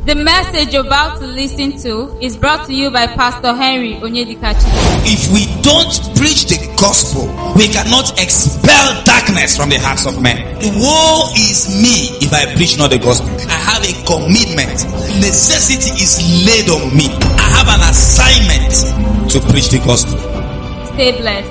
The message you're about to listen to is brought to you by Pastor Henry Onyedikachi. If we don't preach the gospel, we cannot expel darkness from the hearts of men. Woe is me if I preach not the gospel. I have a commitment. Necessity is laid on me. I have an assignment to preach the gospel. Stay blessed.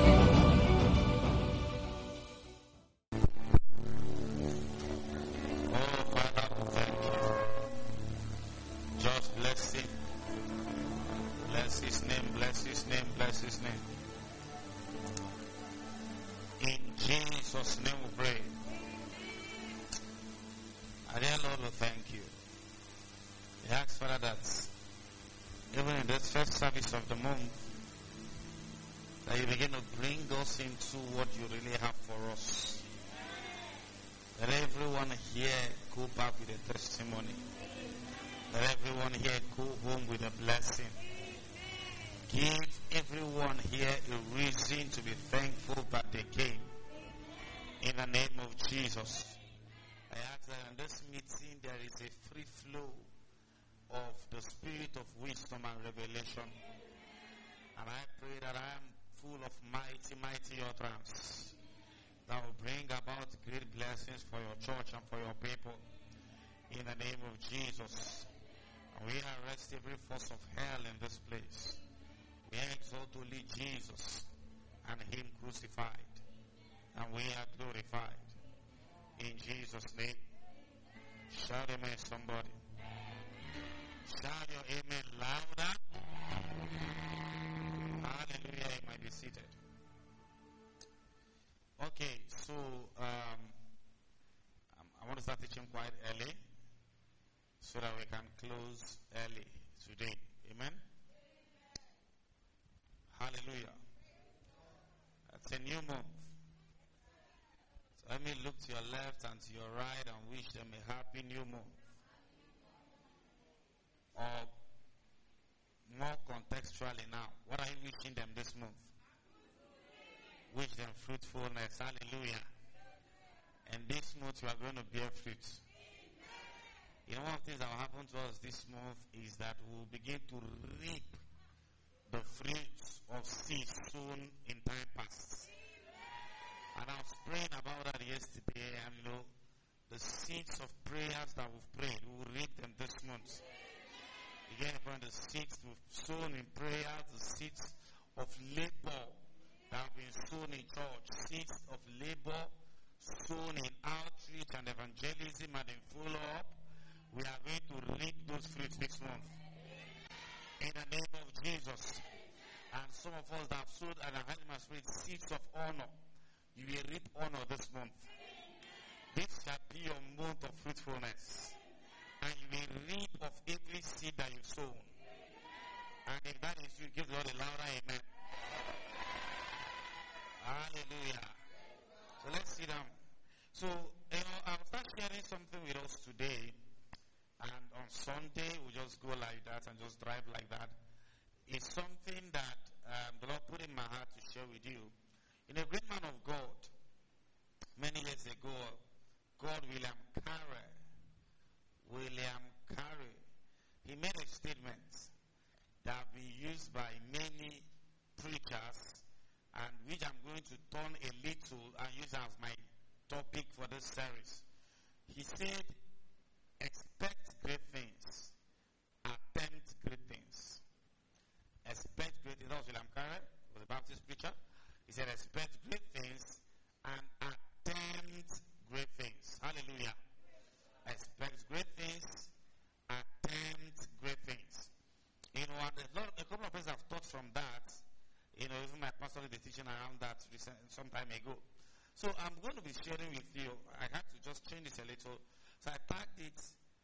Some time ago. So I'm going to be sharing with you. I had to just change this a little. So I tagged it,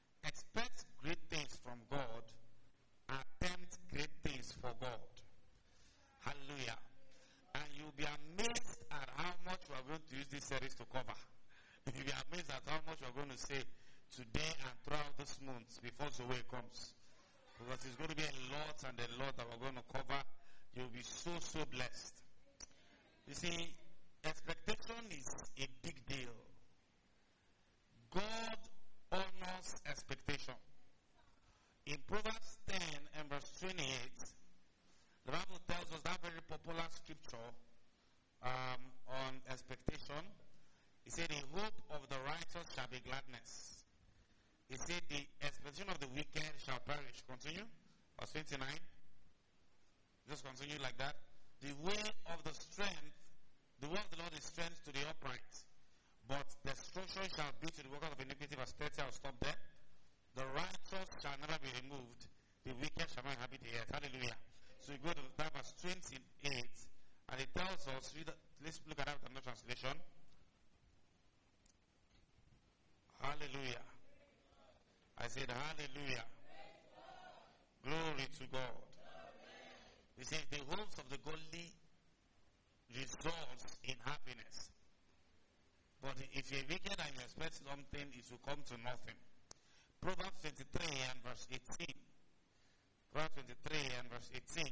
expect great things from God, attempt great things for God. Hallelujah. And you'll be amazed at how much we are going to use this series to cover. You'll be amazed at how much we are going to say today and throughout this month before the way comes. Because it's going to be a lot and a lot that we're going to cover. You'll be so blessed. You see, expectation is a big deal. God honors expectation. In Proverbs 10 and verse 28, the Bible tells us that very popular scripture on expectation. It said, the hope of the righteous shall be gladness. It said, the expectation of the wicked shall perish. Continue. Verse 29. Just continue like that. The way of the Lord is strength to the upright, but destruction shall be to the workers of iniquity. Verse 30, I'll stop there. The righteous shall never be removed. The wicked shall not inhabit the earth. Hallelujah. So we go to that verse 28, and it tells us, let's look at that with another translation. Hallelujah. I said hallelujah. Glory to God. He says the hopes of the godly results in happiness. But if you're wicked and you expect something, it will come to nothing. Proverbs 23 and verse 18. Proverbs 23 and verse 18.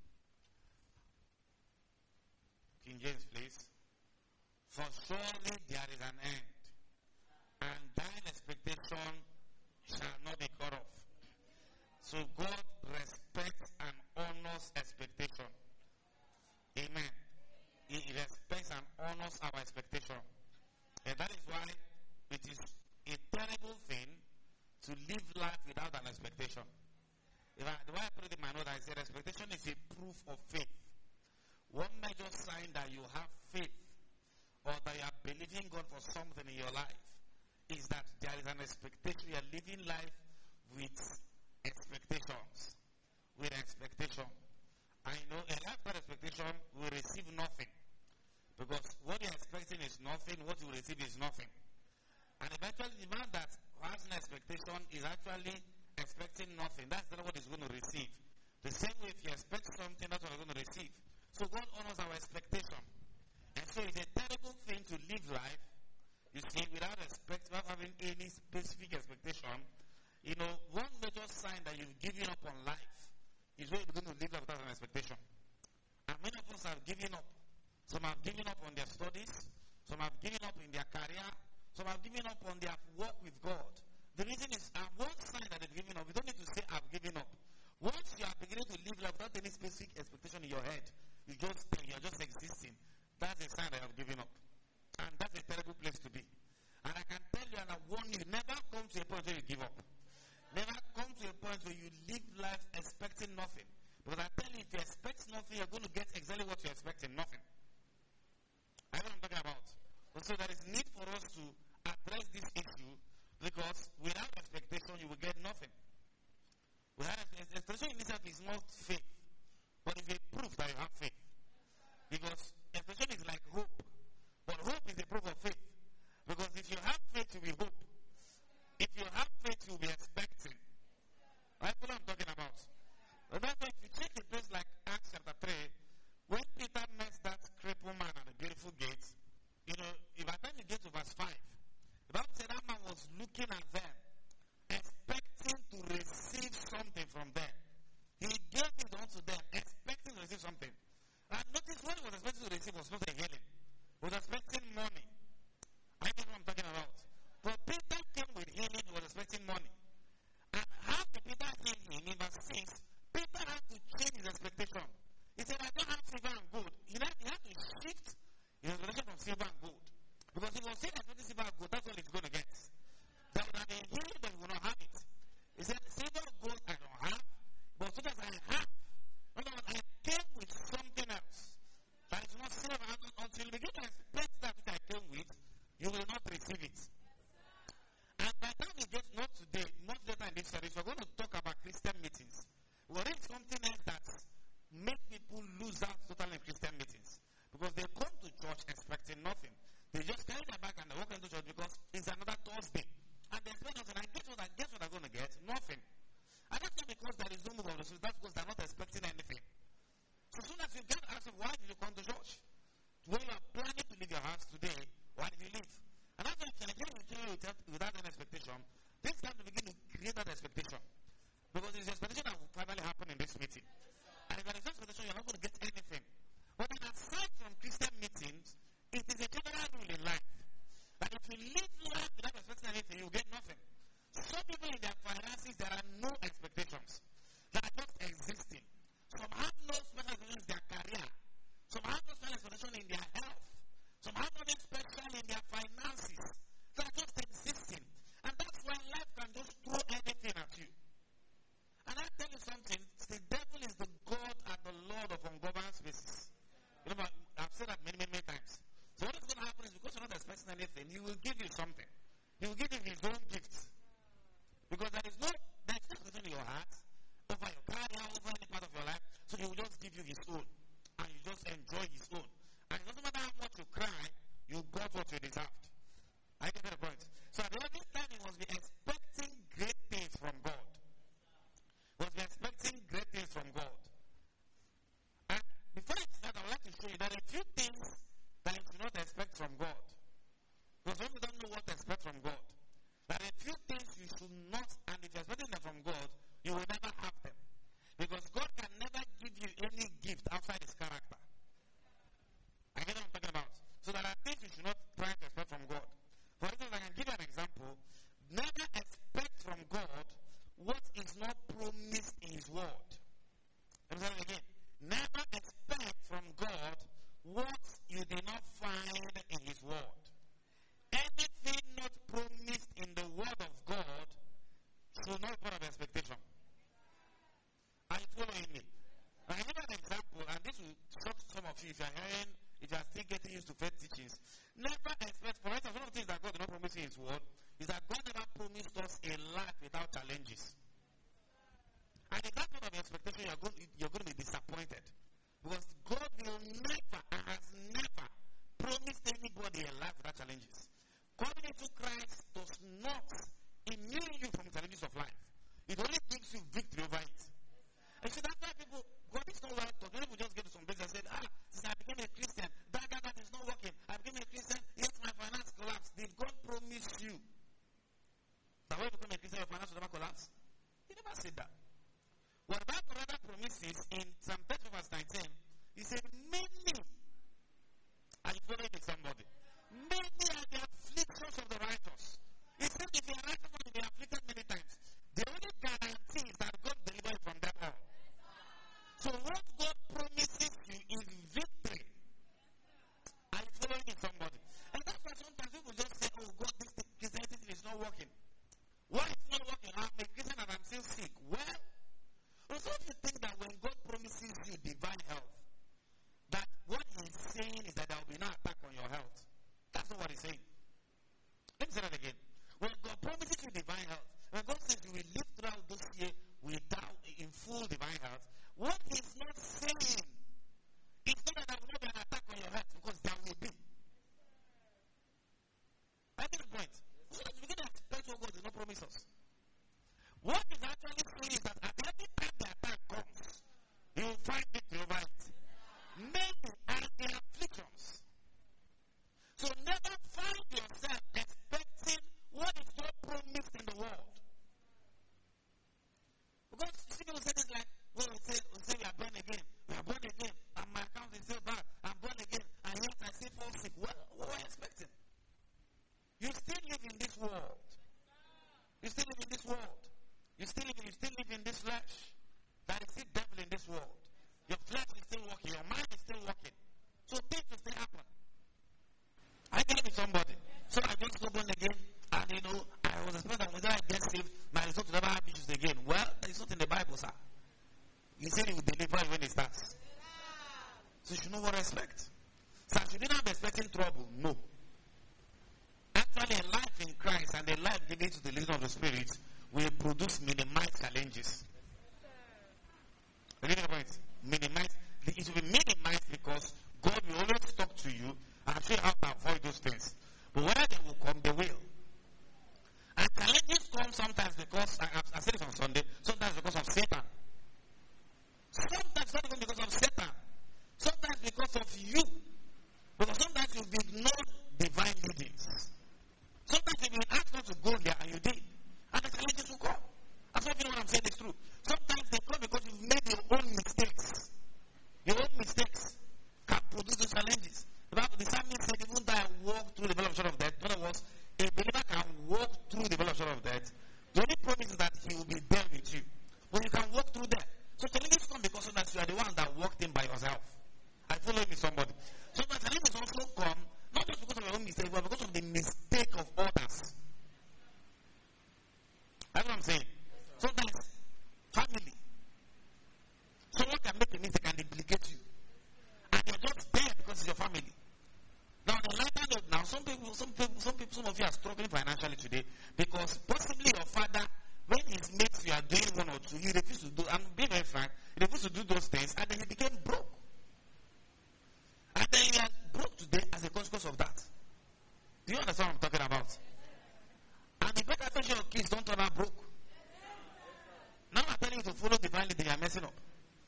King James, please. For surely there is an end, and thine expectation shall not be cut off. So God respects and honors expectation. Amen. He respects and honors our expectation. And that is why it is a terrible thing to live life without an expectation. The way I put it in my note, I said expectation is a proof of faith. One major sign that you have faith or that you are believing God for something in your life is that there is an expectation. You are living life with expectations. With expectation. I know a life without expectation will receive nothing. Because what you're expecting is nothing, what you will receive is nothing. And eventually the man that has an expectation is actually expecting nothing. That's not what he's going to receive. The same way if you expect something, that's what you're going to receive. So God honors our expectation. And so it's a terrible thing to live life, you see, without having any specific expectation. You know, one major sign that you've given up on life is when you're going to live life without an expectation. And many of us have given up. Some have given up on their studies. Some have given up in their career. Some have given up on their work with God. The reason is, one sign that they've given up, you don't need to say, I've given up. Once you are beginning to live life without any specific expectation in your head, you're just existing. That's a sign that you have given up. And that's a terrible place to be. And I can tell you and I warn you, never come to a point where you give up. Never come to a point where you live life expecting nothing. Because I tell you, if you expect nothing, you're going to get exactly what you're expecting, nothing. I know what I'm talking about. So there is need for us to address this issue, because without expectation, you will get nothing. Without expectation in itself is not faith, but it's a proof that you have faith. Because expectation is like hope, but hope is a proof of faith. Because if you have faith, you will hope. If you have faith, you will be expecting. That's what I'm talking about. Remember, if you check a place like Acts chapter 3, when Peter met that crippled man at the beautiful gates, you know, by the time you get to verse 5, the Bible said that man was looking at them, expecting to receive something from them. He gave it unto them, expecting to receive something. And notice what he was expecting to receive was not a healing. He was expecting money. I know what I'm talking about. But Peter came with healing, he was expecting money. And how did Peter heal him? In verse 6, Peter had to change his expectation. He said, I don't have silver and gold. He had to shift his expectation from silver and gold. Because if he was saying expecting silver and gold, that's all he's going to get. That would have been healing, but he will not have it. He said, silver and gold I don't have, but so that I have. In other words, I came with something else. That is not silver. Until you begin to expect that which I came with, you will not receive it. And by the time we get, not today, not later in this service, we're going to talk about Christian meetings. We're in something else that make people lose out totally in Christian meetings. Because they come to church expecting nothing. They just carry their bag and they walk into church because it's another Thursday. And they expect nothing. And guess what they're going to get? Nothing. And that's not because there is no move of the Spirit. That's because they're not expecting anything. So soon as you get asked, why did you come to church? When you are planning to leave your house today, why did you leave? And after you can again without an expectation, this time to begin to create that expectation. Because it's expectation that will finally happen in this meeting. And if there is no expectation, you're not going to get anything. But then aside from Christian meetings, it is a general rule in life that if you live life without expecting anything, you get nothing. Some people in their finances, there are no expectations. what is not promised in His word. Let me say it again. Never expect from God what you did not find in His word. Anything not promised in the word of God should not be part of expectation. Are you following me? I give an example, and this will shock some of you if you are still getting used to faith teachings. Never expect, for instance, one of the things that God did not promise in His word is that God never promised us a life without challenges. And if that's part of your expectation, you're going to be disappointed. Because God will never and has never promised anybody a life without challenges. Coming into Christ does not immune you from challenges of life. It only gives you victory over it. And so that's why people, God is not right talking. People just get to some place and say, since I became a Christian, that is not working. I became a Christian, yet my finance collapsed. Did God promise you that when you become a Christian, your finance will never collapse? He never said that. What the Bible rather promises in Psalm 30 verse 19, He said, many, are you following me, somebody? Many are the afflictions of the righteous. He said, if you are righteous, you will be afflicted many times. The only guarantee is that God delivers you from them all. So what God promises you is victory. Are you following me, somebody? And that's why sometimes people just say, oh God, this Christianity is not working. Why it's not working? I'm a Christian and I'm still sick. Well, so if you think that when God promises you divine health, that what He's saying is that there will be no attack on your health. That's not what He's saying. Let me say that again. When God promises you divine health, when God says you will live throughout this year in full divine health, what He's not saying is not that there will not be an attack on your health, because there will be. I get the point. So that we can expect what God did not promise us. What He's actually saying is that at every time the attack comes, you will find victory over it. Many are the afflictions. So never find yourself expecting what is not promised in the world. Because you see people say this like, well, we say we are born again. We are born again. And my account is still bad. I'm born again. And yet I still fall sick. Well, what are you expecting? You still live in this world. You still live in this world. You still live in this flesh. There is still devil in this world. Your flesh is still working. Your mind is still working. So things will still happen. I get with somebody. So I just go born again. And I was expecting that when I get saved, my result will never have issues again. Well, it's not in the Bible, sir. He said He will deliver when it starts. So you should know what I expect. So if you didn't have expecting trouble, no. Actually, a life in Christ and a life given to the leading of the Spirit will produce minimized challenges. You get the point? Minimized. It will be minimized because God will always talk to you and show you how to avoid those things. But whether they will come, they will. And challenges come sometimes because, I said it on Sunday, sometimes because of Satan. Sometimes not even because of Satan. Sometimes because of you. Because sometimes you've ignored divine leadings. Sometimes you've been asked not to go there and you did. And the challenges will come. That's why what I'm saying is true. Sometimes they come because you've made your own mistakes. Your own mistakes can produce those challenges. The psalmist said, even though I walk through the valley of shadow of death, in other words, a believer can walk through the valley of shadow of death. The only promise is that He will be there with you. But you can walk through there. So challenges come because sometimes you are the one that walked in by yourself. I follow me, somebody. Sometimes challenges also come, not just because of your own mistake, but because of the mistake of others. That's what I'm saying. Sometimes, family. Someone can make a mistake and implicate you. And you're just there because it's your family. Now, the lighter note now, some of you are struggling financially today because possibly your father, when his mates you are doing one or two, he refused to do, and being very frank, he refused to do those things, and then he became broke. And then you are broke today as a consequence of that. Do you understand what I'm talking about? And you better make sure your kids don't turn out broke. Now I'm telling you to follow divine leading, you are messing up.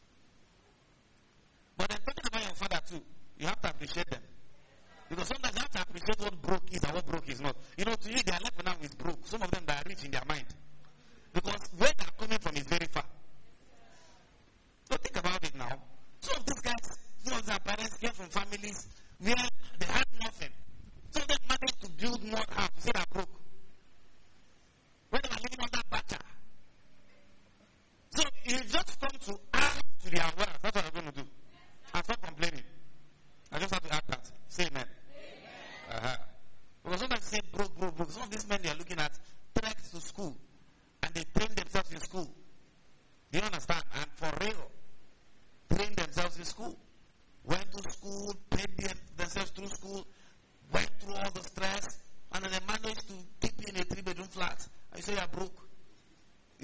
But then talking about your father too, you have to appreciate them. Because sometimes you have to appreciate what broke is and what broke is not. To you, their life now is broke. Some of them that are rich in their mind. Because where they are coming from is very far. So think about it now. Some of these guys, some of their parents came from families where they had nothing. Some of them managed to build more house. You see, they are broke. When they were living under Bacha,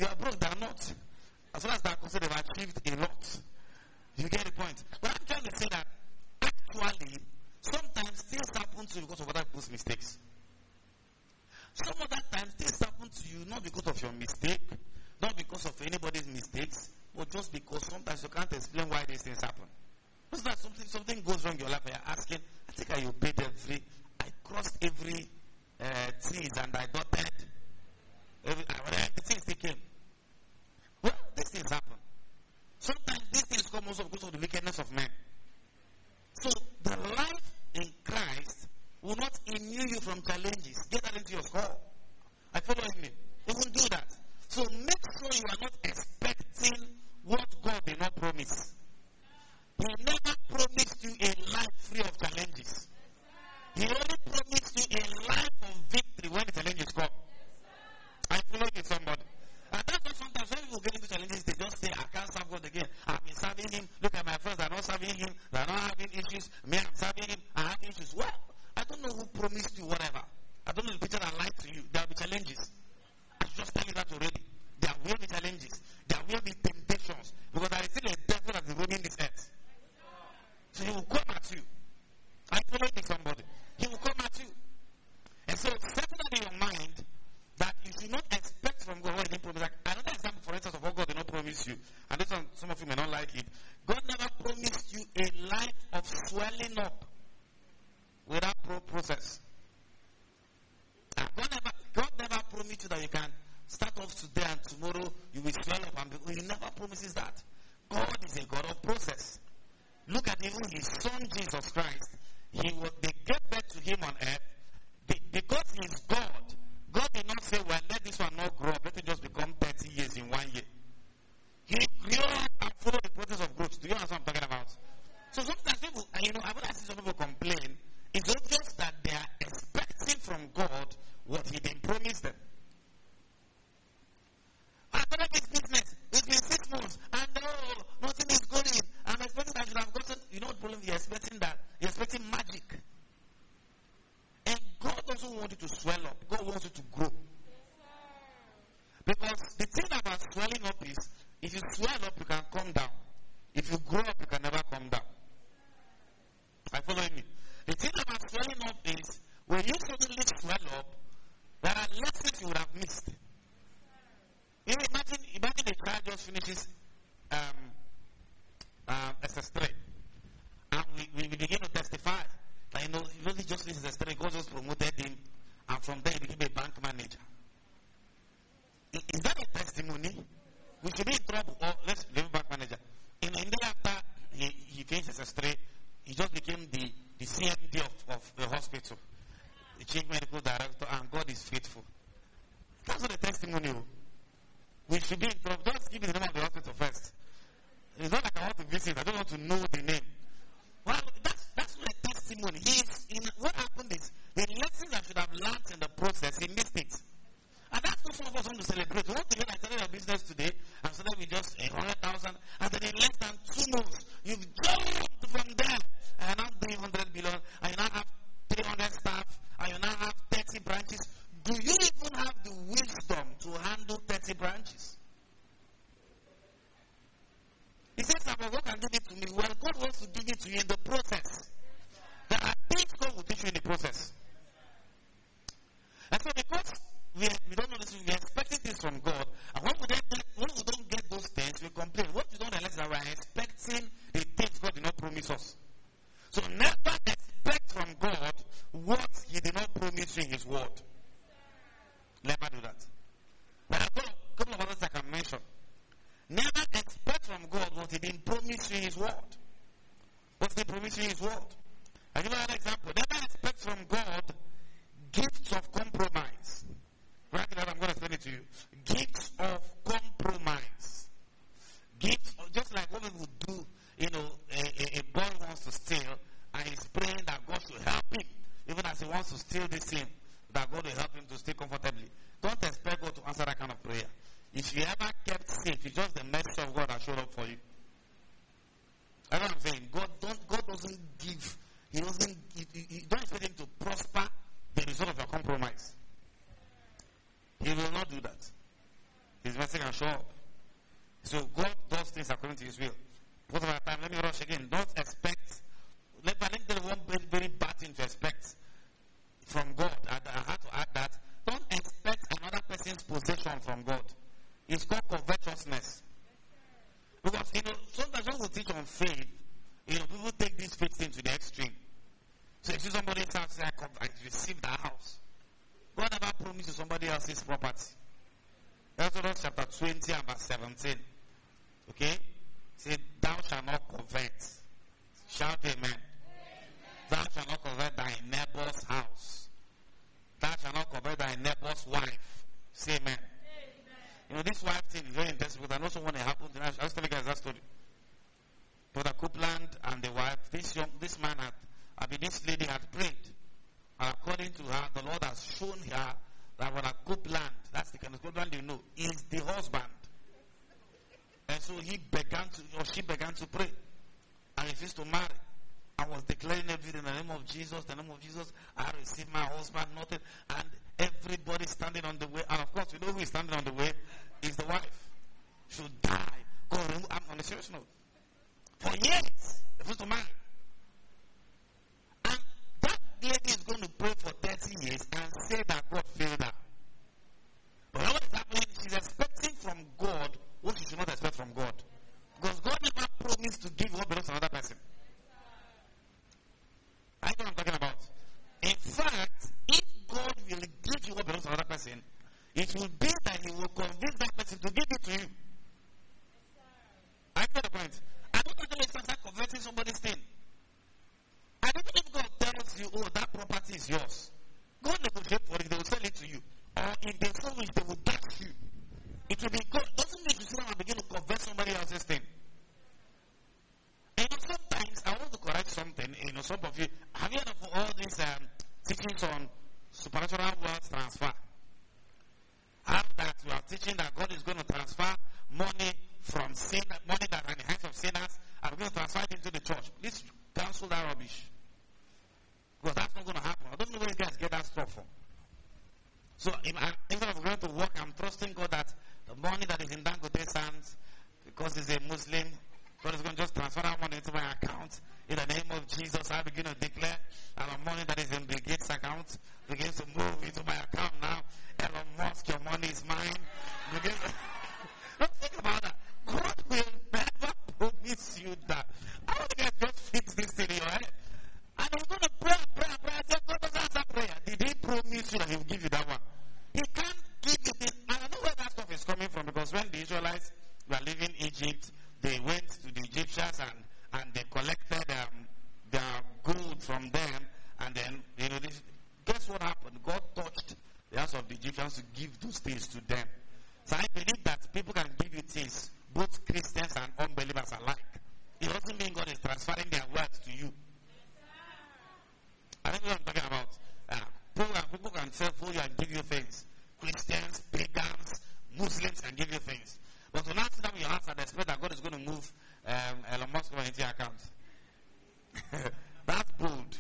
you are broke, they are not. As long as they are considered, they've achieved a lot. You get the point? But I'm trying to say that actually, sometimes things happen to you because of other people's mistakes. Some other times things happen to you not because of your mistake, not because of anybody's mistakes, but just because sometimes you can't explain why these things happen. It's that something goes wrong in your life and you're asking, I think I obeyed I crossed every T's and I dotted the things they came. Well, these things happen. Sometimes these things come also because of the wickedness of men. So the life in Christ will not immune you from challenges. Get that into your skull. Are you following me? It won't do that. So make sure you are not expecting what God did not promise. He never promised you a life free of challenges. He only promised you a life of victory when the challenges come. Are you following me, somebody? And that's why sometimes when people get into challenges, they just say, I can't serve God again. I've been serving Him. Look at my friends, they're not serving Him. They're not having issues. Me, I'm serving Him. I have issues. Well, I don't know who promised you whatever. I don't know the picture that lied to you. There will be challenges. I should just tell you that already. There will be challenges. There will be temptations. Because there is still a devil that is roaming this earth. So he will come at you. Are you following me, somebody? He will come at you. And so settle that in your mind that you should not expect from God what He didn't promise. Like another example, for instance, of what God did not promise you. And this one, some of you may not like it. God never promised you a life of swelling up without process. God never promised you that you can start off today and tomorrow you will swell up. And He never promises that. God is a God of process. Look at even His Son Jesus Christ. They gave birth to Him on earth because He's God. God did not say, well, let this one not grow up. Let it just become 30 years in 1 year. He grew up and followed the process of growth. Do you understand what I'm talking about? So sometimes people, I've seen some people complain. It's obvious that they are expecting from God what He didn't promise them. I started this business. It's been 6 months. And nothing is going. I'm expecting I should have gotten, you know what problem? You're expecting that. You're expecting magic. And God doesn't want you to swell up. God wants you to grow. Because the thing about swelling up is, if you swell up, you can come down. If you grow up, you can never come down. Are you following me? The thing about swelling up is, when you suddenly swell up, there are lessons you would have missed. You know, imagine a child just finishes SS3. And we begin to testify. That, he just finished SS3, God just promoted him, and from there he became a bank manager. Is that a testimony? We should be in trouble. Or let's leave bank manager. And then after he finished SS3, he just became the CMD of the hospital, the chief medical director, and God is faithful. That's not a testimony. We should be in trouble. Just give me the name of the hospital first. It's not like I want to visit. I don't want to know the name. Well, that's not a testimony. What happened is, the lessons I should have learned in the process, he missed it. And that's what some of us want to celebrate. We want to get I started a business today, and started with just 100,000, and then in less than 2 months, you've jumped from there. And now doing 100 billion, and you now have 300 staff, and you now have 30 branches. Do you even have the wisdom to handle 30 branches? He says, God can give it to me. Well, God wants to give it to you in the process. There are things God will teach you in the process. And so because we don't know this, we are expecting things from God. And when we don't get those things, we complain. What we don't realize is that we are expecting the things God did not promise us. So never expect from God what He did not promise you in His word. Never do that. But I've got a couple of others I can mention. Never expect from God what He didn't promise you in His word. What He promised you in His word. I'll give you another example. Never expect from God gifts of compromise. Right now, I'm going to explain it to you. Gifts of compromise. Gifts, just like what we would do, a boy wants to steal, and he's praying that God should help him, even as he wants to steal this thing, that God will help him to stay comfortably. Don't expect God to answer that kind of prayer. If you ever kept safe, it's just the mercy of God that showed up for you. That's what I'm saying. God doesn't give. You don't expect Him to prosper the result of your compromise. He will not do that. His mercy can show up. So God does things according to His will. Because of our time, let me rush again. Don't expect. Let me tell you one very, very bad thing to expect from God. I had to add that. Don't expect another person's possession from God. It's called covetousness. Because, sometimes when we teach on faith, people take this faith thing to the extreme. So if you see somebody else say, I received that house. God never promised you somebody else's property. Exodus chapter 20 and verse 17. Okay? Say, thou shalt not covet. Shout amen. Thou shalt not covet thy neighbor's house. Thou shalt not covet thy neighbor's wife. Say amen. This wife thing is very interesting because I know someone that happened. I was telling you guys that story. Brother Copeland and the wife, this lady had prayed. And according to her, the Lord has shown her that Brother Copeland, that's the kind of Copeland you know, is the husband. And so she began to pray. And refused to marry. I was declaring everything in the name of Jesus, I received my husband, nothing. And everybody standing on the way. And of course, you know who is standing on the way? Is the wife. Should die. I'm on a serious note. For years, refused to marry. And that lady is going to pray for 30 years and say that God failed her. But what is happening? She's expecting from God what she should not expect from God. Because God never promised to give what belongs to another person. I know what I'm talking about. In fact, if God will give you what belongs to another person, it will be that He will convince that person to give it to you. I get the point. I don't know if you start converting somebody's thing. I don't know if God tells you, oh, that property is yours. Go negotiate for it, they will sell it to you. Or if they sell it, they will tax you. It will be good. Doesn't mean you sit down and begin to convert somebody else's thing. And sometimes I want to correct something. Some of you have you heard of all these teachings on supernatural wealth transfer? How that we are teaching that God is going to transfer money from sin, money that are in the hands of sinners, and we're going to transfer it into the church. Please cancel that rubbish. Because that's not going to happen. I don't know where you guys get that stuff from. So instead of going to work, I'm trusting God that the money that is in Dangote's hands, because he's a Muslim, God is going to just transfer that money into my account. In the name of Jesus, I begin to declare that the money that is in Bill Gates' account begins to move into my account now. Elon Musk, your money is mine. Don't think about that. God will never promise you that. I want you guys just fix this thing in your head. And he's going to pray. I said, God doesn't answer prayer. Did he promise you that he will give you that one? He can't give you this. And I know where that stuff is coming from, because when the Israelites were leaving Egypt, they went to the Egyptians and they collected their gold from them. And then, guess what happened? God touched the hands of the Egyptians to give those things to them. So I believe that people can give you things, both Christians and unbelievers alike. It doesn't mean God is transferring their wealth to you. I don't know what I'm talking about. People can tell you and give you things. Christians, pagans, Muslims can give you things. But to not sit down with your hands and expect that God is going to move Elon Musk into your account. That's bold.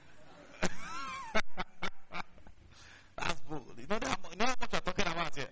That's bold. You know how much you're talking about here?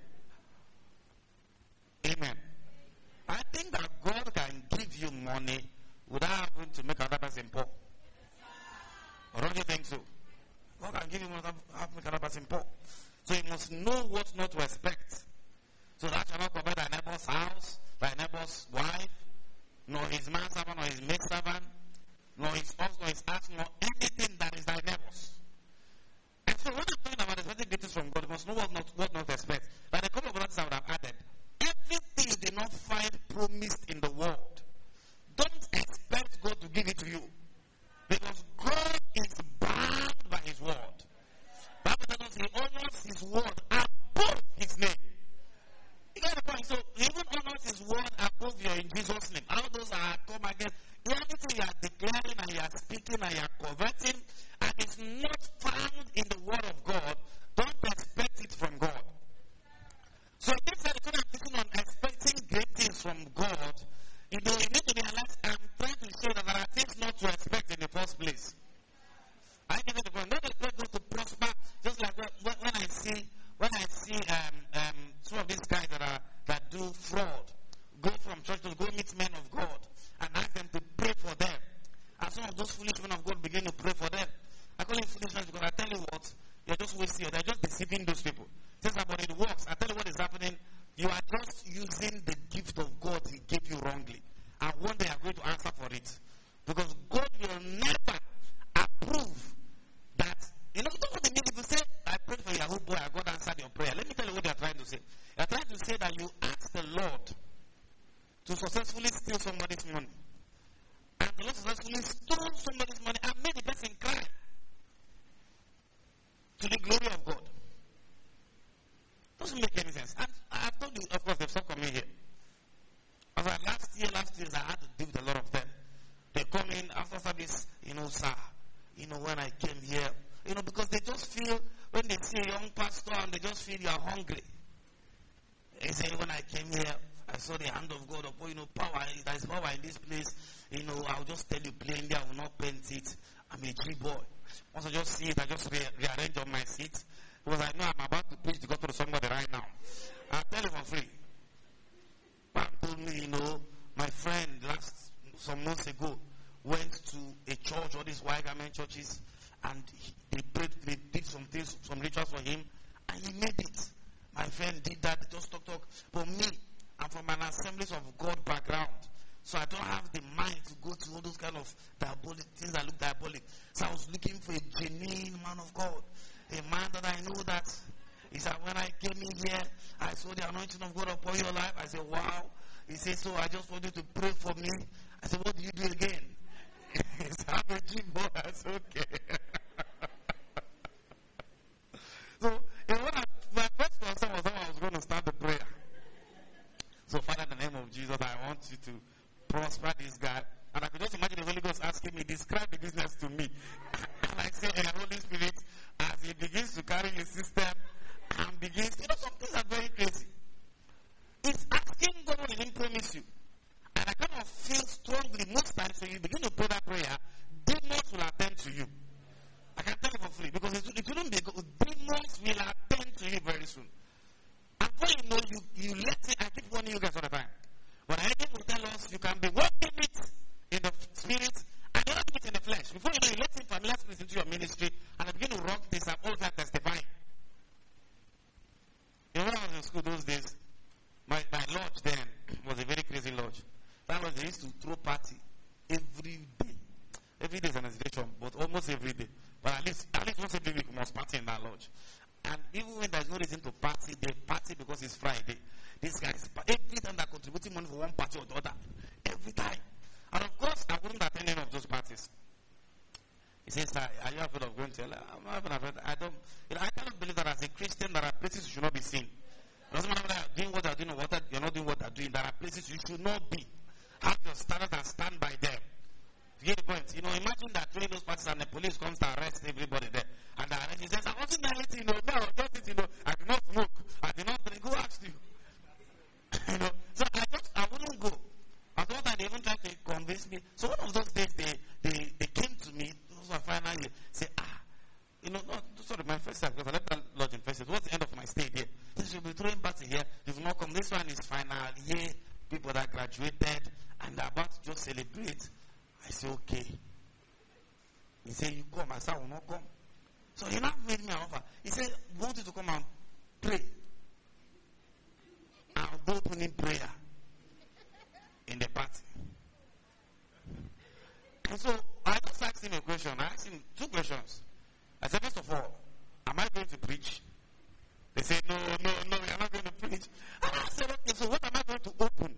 Amen. I think that God can give you money without having to make another person poor. Or don't you think so? God can give you money without having to make another person poor. So you must know what not to expect. So that shall not covet thy neighbor's house, thy neighbor's wife, nor his manservant, nor his maidservant, nor his ox, nor his ass, nor anything that is thy neighbor's. And so when I'm talking about expecting gifts from God, you must know what not to expect. Like a couple of others I would have added. Everything you did not find promised in the world, don't expect God to give it to you. Because God is bound by his word. Bible tells us he honors his word above his name. You get the point? So he even honors his word above your in Jesus' name. All those are come against anything you are declaring and you are speaking and you are converting, and it's not found in the word of God, don't expect it from God. So this is when I'm thinking on expecting great things from God, you need to realize I'm trying to show that there are things not to expect in the first place. I get the point. Don't expect God to prosper. Just like when I see some of these guys that fraud. Go from church to go meet men of God and ask them to pray for them. And some of those foolish men of God begin to pray for them. I call it foolishness because I tell you what, you're just wasting, they're just deceiving those people. Tell somebody it works. I tell you what is happening. You are just using the gift of God He gave you wrongly. And one day you are going to answer for it. Because God will never approve that. You know what they mean? If you say, I prayed for Yahoo boy, God answered your prayer. Let me tell you what they are trying to say. They are trying to say that you asked the Lord to successfully steal somebody's money. And the Lord successfully stole somebody's money and made the person cry. To the glory of God. Doesn't make any sense. And I've told you, of course, they've stopped coming here. As I last year, I had to deal with a lot of them. They come in after service, sir, when I came here, because they just feel, when they see a young pastor and they just feel you are hungry. They say, when I came here, I saw the hand of God upon, power, there is power in this place. I'll just tell you plainly, I will not paint it. I'm a G boy. Once I just see it, I just rearrange on my seat. Because I know I'm about to preach the gospel to somebody right now. I'll tell you for free. One told me, my friend some months ago went to a church, all these white garment churches, and they prayed, they did some things, some rituals for him, and he made it. My friend did that, just talk. But me, I'm from an Assemblies of God background. So I don't have the mind to go to all those kind of diabolic things that look diabolic. So I was looking for a genuine man of God. A man that I know that he said, when I came in here, I saw the anointing of God upon your life. I said, wow. He said, so I just want you to pray for me. I said, what do you do again? He said, I'm a gym boy. I said, okay. So, my first concern was how I was going to start the prayer. So, Father, in the name of Jesus, I want you to prosper this guy. And I could just imagine the Holy Ghost asking me, describe the business to me. And I say, Holy Spirit, as he begins to carry his system and begins, some things are very crazy. It's asking God what he didn't promise you. And I kind of feel strongly most times when you begin to pray that prayer, demons will attend to you. I can tell you for free, because it shouldn't be good. Demons will attend to you very soon. And before you know, you let it, I keep warning you guys all the time. But I will tell us you can be 1 minute in the spirit and the other minute in the flesh. Before you know, you let in familiar spirits into your ministry and I begin to rock this up, all that testifying. When I was in school those days, my lodge then was a very crazy lodge. That was, they used to throw party every day. Every day is an exhibition, but almost every day. But at least once every week we must party in that lodge. And even when there's no reason to party, they party because it's Friday. These guys, every time they're contributing money for one party or the other. Every time. And of course, I wouldn't attend any of those parties. He says, are you afraid of going to hell? I'm not afraid. I cannot believe that as a Christian, there are places you should not be seen. It doesn't matter whether you're doing what they're doing or what you're not doing what they're doing. There are places you should not be. Have your standards and stand by them. You get the point? Imagine that during those parties and the police comes to arrest everybody there. And the arrest, he says, I wasn't there, no, I did not smoke. I did not drink. Who asked you? So I wouldn't go. I thought that they even tried to convince me. So one of those days, they came to me, those were finally, say, my first time, because I left that lodge in first, it was the end of my stay here. They should be throwing party here. You've not come. This one is final year, people that graduated, and they're about to just celebrate. I say, okay. He said, you come. I said, I will not come. So he now made me an offer. He said, we want you to come and pray. I'll do opening prayer in the party. And so I just asked him a question. I asked him 2 questions. I said, first of all, am I going to preach? They said, no, we are not going to preach. And I said, okay, so what am I going to open?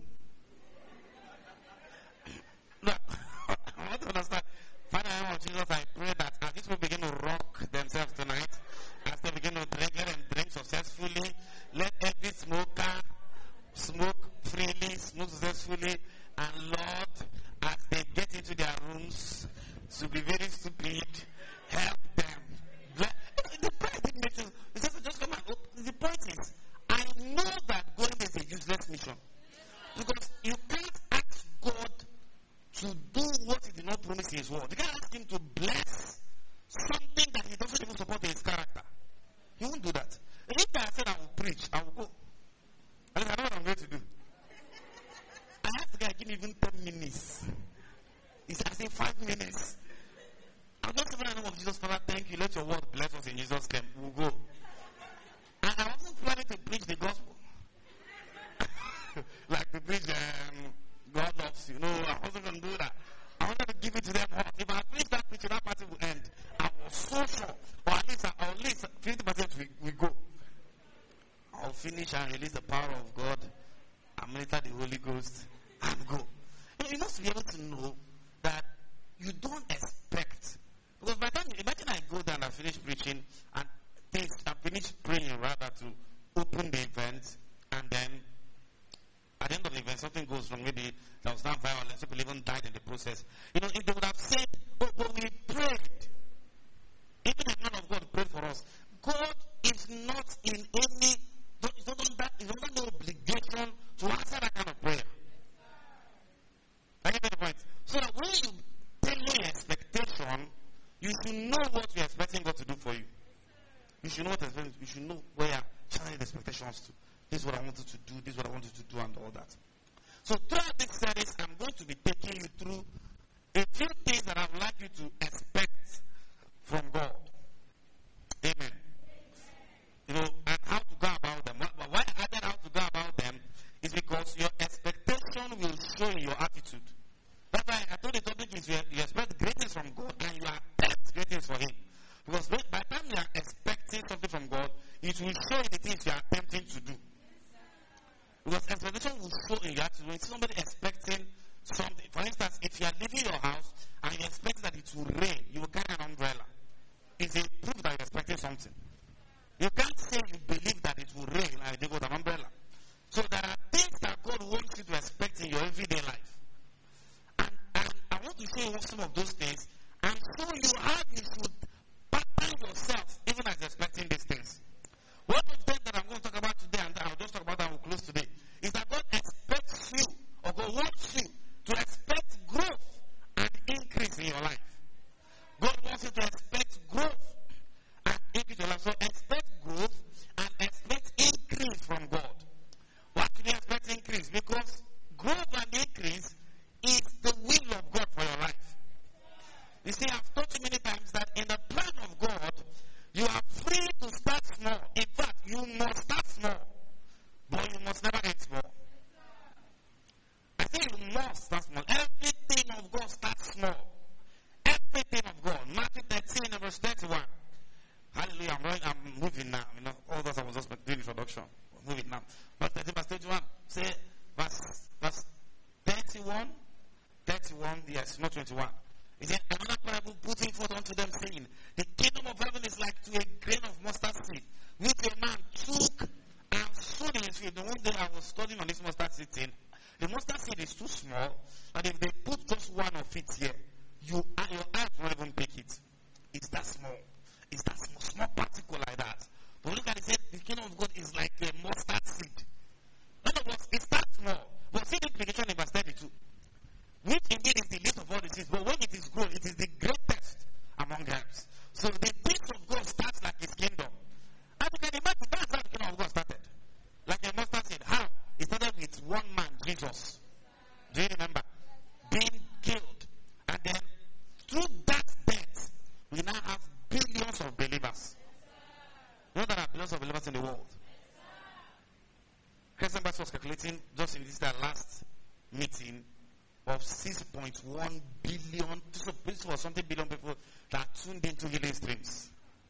No, I want to understand. Father, in the name of Jesus, I pray that as these people begin to rock themselves tonight, as they begin to drink successfully, let every smoker smoke freely, smoke successfully, and Lord, as they get into their rooms, to be very stupid, help them. The point didn't make sense. It says, just come and open. The point is, I know that going is a useless mission. Because you can't ask God to do what he did not promise in his word. You can't ask him to bless something that he doesn't even support in his character. He won't do that. If I said I will preach, I will go. I know what I'm going to do. taking even 10 minutes. It's as in 5 minutes. I'm just saying in the name of Jesus, Father, thank you. Let your word bless us in Jesus' name. We'll go. And I wasn't planning to preach the gospel. Like to preach, God loves you. No, I wasn't going to do that. I wanted to give it to them hot. If I finished that preaching, that party will end. I was so sure. Or at least 50% we go. I'll finish and release the power of God and minister the Holy Ghost and go. You must be able to know that you don't expect. Because by the time, imagine I go down and finish preaching and finish praying rather to open the event, and then at the end of the event something goes wrong. Maybe there was not violence, people even died in the process. If they would have said, oh, but we prayed. Even if none of God prayed for us. God is not in any, he's under no obligation to answer that kind of prayer. I get the point. So that when you tell your expectation, you should know what you're expecting God to do for you. You should know what you should know where you're channeling expectations to. This is what I wanted to do, this is what I wanted to do, and all that. So throughout this series, I'm going to be taking you through a few things that I would like you to expect from God. Amen. You know, and how to go about them. Why I added how to go about them is because your expectation will show in your attitude. That's why I told the topic is you expect greatness from God and you attempt greatness for Him. Because by the time you are expecting something from God, it will show in the things you are attempting to do. Because expectation will show in your attitude. When somebody expecting something, for instance, if you are leaving your house and you expect that it will rain, you will carry an umbrella. It's a proof that you're expecting something. You can't say you believe that it will rain and you go with an umbrella. So there are things that God wants you to expect in your everyday life. And I want to show you some of those things and show you how you should pattern yourself even as expecting these things. One of them that I'm going to talk about today, and I'll just talk about that and we'll close today, is that God expects you, or God wants you to expect growth and increase in your life. God wants you to expect growth and increase in your life. So expect growth and expect increase from God. Why should you expect increase? Because growth and increase is the will of God for your life. You see, I've told you many times that in the plan of God, you are free to start small. In fact, you must start small, but you must never end small. I say you must start small. Everything of God starts small. Everything of God. Matthew 13, verse 31. Hallelujah. I'm moving now. You know, all those I was just doing introduction. I'm moving now. Verse 13, verse 31. Say, verse 31. 31, yes, not 21. He said, another parable putting forth unto them, saying, the kingdom of heaven is like to a grain of mustard seed, which a man took and sowed in his field. The one day I was studying on this mustard seed thing, the mustard seed is too small, and if they put just one of it here, your eyes won't even pick it. It's that small. It's that small particle like that. But look at it, said, the kingdom of God is like a mustard seed. In other words, it starts small. But see the implication in verse 32. Which indeed is the least of all the seeds, but when it is grown, it is the greatest among herbs. So the things of God starts like His kingdom. And you can imagine that's how the kingdom of God started. Like a mustard seed. How? It started with one man, Jesus. Do you remember? Being killed. And then through that death, we now have billions of believers. You know there are billions of believers in the world. Christian Bass was calculating just in this last meeting of 6.1 billion, this was something billion people that tuned into healing streams.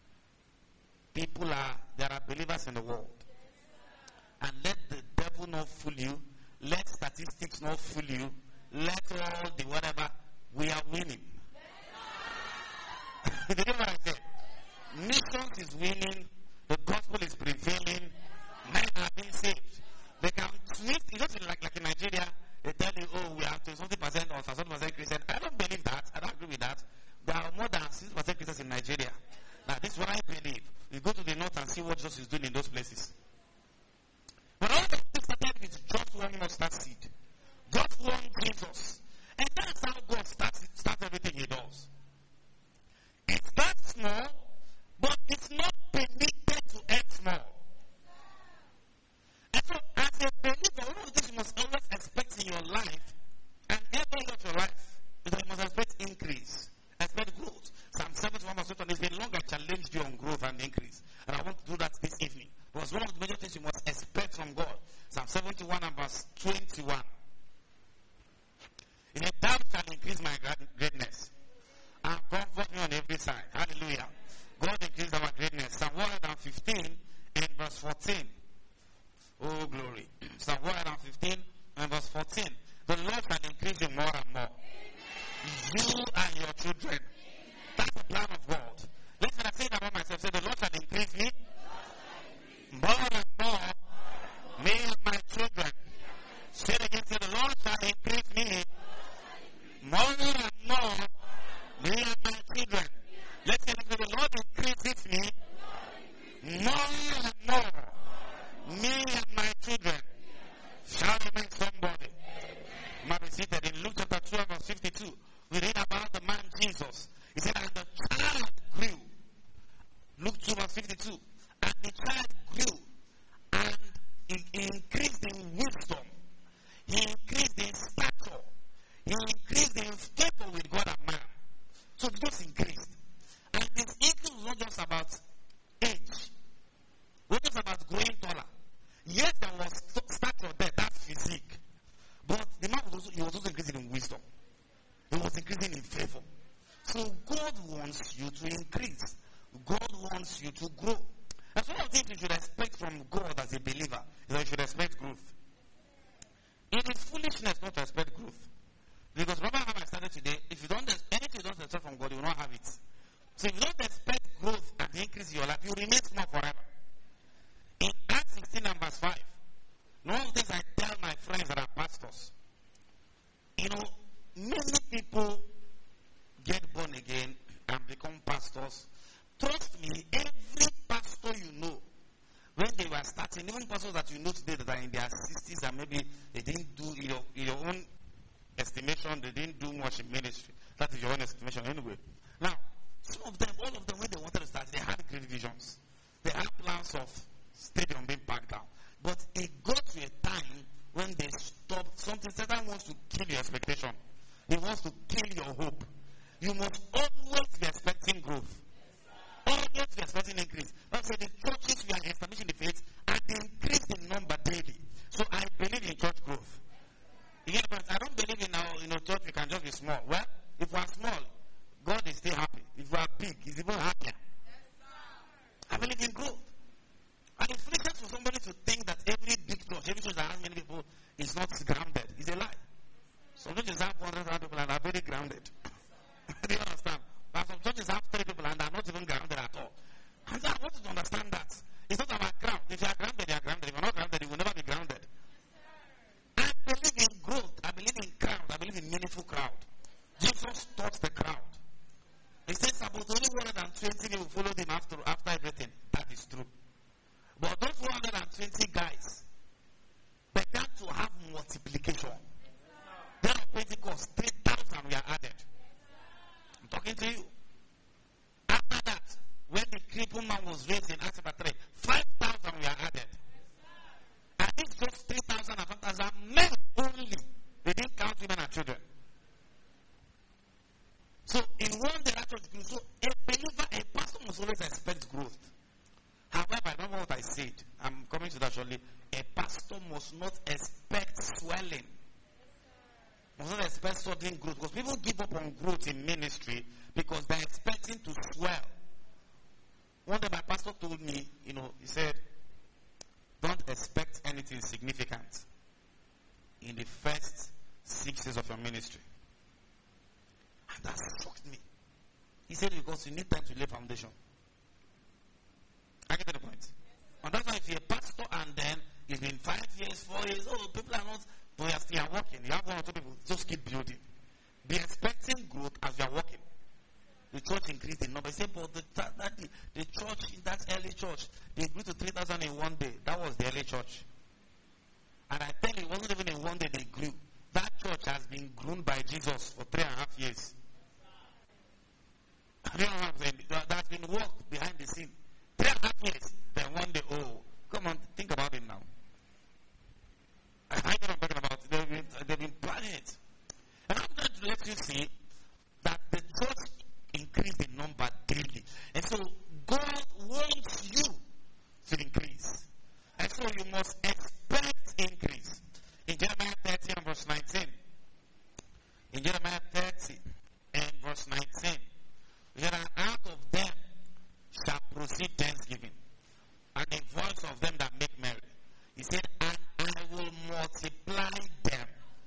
There are believers in the world. And let the devil not fool you. Let statistics not fool you. Let all the whatever, we are winning. Did you hear what I said? Nations is winning. The gospel is prevailing. Men are being saved. They can twist, it's just like in Nigeria, they tell you, oh, we have 20% or 30% Christian. I don't believe that. I don't agree with that. There are more than 60% Christians in Nigeria. Now, this is what I believe. You go to the north and see what Jesus is doing in those places. But all of this started with just one mustard seed. Just one Jesus. And that's how God starts everything He does. It starts small, but it's not permitted to end small. And so, as a believer, one of the things you must always expect in your life 14. The Lord shall increase you more and more. You and your children. That's the plan of God. Listen, I say it about myself. Say, the Lord shall increase me more and more. Me and my children. Say it again. Say, the Lord shall increase me more and more. Me and my children. Listen, if the Lord increases me more and more. Me and my children. Shout amen, somebody. Might be seated in Luke chapter 12 verse 52. We read about the man Jesus. He said, and the child grew. Luke 2 verse 52. And the child grew and he increased in wisdom. He increased in stature. He increased in favor with God and man. So this increased. And this increase was not just about age. It was just about growing taller. Yes, there was stature there, that's physique. But the man was also increasing in wisdom. He was increasing in favor. So God wants you to increase. God wants you to grow. And so one of the things you should expect from God as a believer is that you should expect growth. It is foolishness not to expect growth. Because remember how I started today, if you don't anything you don't expect from God, you will not have it. So if you don't expect growth and increase in your life, you remain small forever. In Acts 16 and verse 5, one of the things I tell my friends that are pastors, many people get born again and become pastors. Trust me, every pastor you know, when they were starting, even pastors that you know today that are in their 60s and maybe they didn't do, in your own estimation, they didn't do much in ministry. That is your own estimation anyway. Now, some of them, all of them, when they wanted to start, they had great visions. They had plans of stadium being packed down. But it got to a time when they stopped. Something Satan wants to kill your expectation. He wants to kill your hope. You must always be expecting growth. Always be expecting increase. Also, the churches we are establishing the faith and they increase in number daily. So I believe in church growth. Yeah, but I don't believe in church we can just be small. Well, if we are small, God is still happy. If we are big, He's even happier. I believe in growth. And it's foolish for somebody to think that every big church, every church that has many people is not grounded. It's a lie. Some churches have 100 people and are very grounded. Do you understand? But some churches have 3 people and are not even grounded at all. And I want you to understand that. It's not about ground. If you are grounded, you are grounded. If you are not grounded, you will never be grounded. I believe in growth. I believe in crowd. I believe in meaningful crowd. Jesus taught the crowd. He says about only 120 people followed him after everything. That is true. But those 120 guys began to have multiplication. There of Pentecost, 3,000 were added. I'm talking to you. After that, when the crippled man was raised in Acts chapter 3, 5,000 were added. And these just 3,000 and 5,000 men only. They didn't count women and children. So in one day that was grew. So a believer, a pastor must always expect growth. However, I remember what I said. I'm coming to that shortly. A pastor must not expect swelling. Must not expect sudden growth. Because people give up on growth in ministry because they're expecting to swell. One day my pastor told me, he said, don't expect anything significant in the first 6 years of your ministry. And that shocked me. He said because you need time to lay foundation. I get to the point. And that's why if you're a pastor and then it's been 5 years, 4 years, people are not, but you are working. You have 1 or 2 people, just keep building. Be expecting growth as you are working. The church increased in number. He said, but the church, that early church, they grew to 3,000 in one day. That was the early church. And I tell you, it wasn't even in one day they grew. That church has been grown by Jesus for 3.5 years. You know what I'm saying? That's been work behind the scene. 3.5 years. Then one day, come on, think about it now. I know what I'm talking about. They've been planning it. And I'm going to let you see that the church increased in number daily. And so God wants you to increase. And so you must expect increase. In Jeremiah 30 and verse 19. In Jeremiah 30 and verse 19. He said, and out of them shall proceed thanksgiving, and the voice of them that make merry. He said, and I will multiply them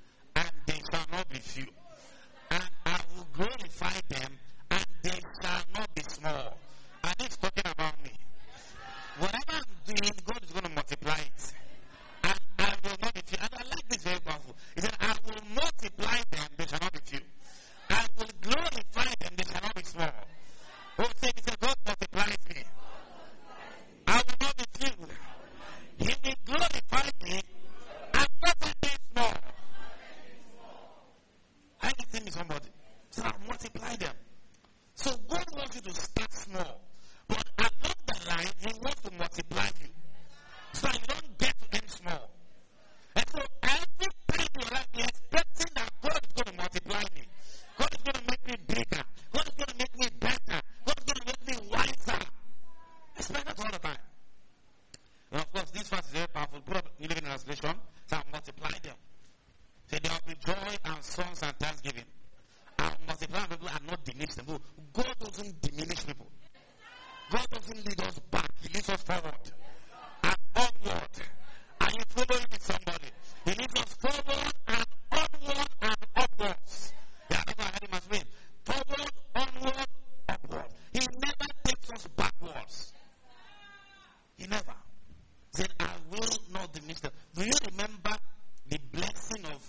songs and thanksgiving. And multiply people and not diminish them. God doesn't diminish people. God doesn't lead us back. He leads us forward and onward. Are you following with somebody? He leads us forward and onward and upwards. Yeah, that's what I had him as well. Forward, onward, upward. He never takes us backwards. He never. He said, I will not diminish them. Do you remember the blessing of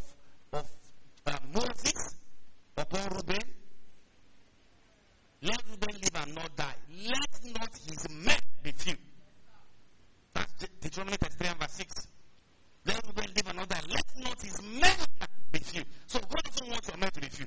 Moses upon Reuben? Let Reuben live and not die. Let not his men be few. That's Deuteronomy 33 and verse 6. Let Reuben live and not die. Let not his men be few. So God doesn't want your men to be few.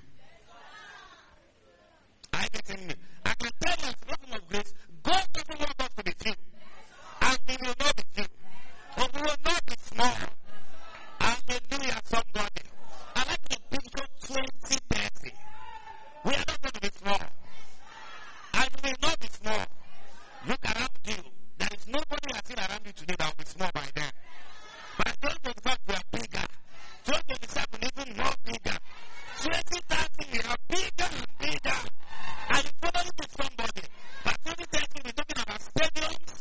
Are you getting me? I can tell you as a person of grace, God doesn't want us to be few. And we will not be few. But we will not be small. Hallelujah, somebody. I like to picture 2030. We are not going to be small. And we will not be small. Look around you. There is nobody I see around you today that will be small by then. By 2025, we are bigger. 2027, even more bigger. 2030, we are bigger and bigger. And you probably with somebody. By 2030, we're talking about stadiums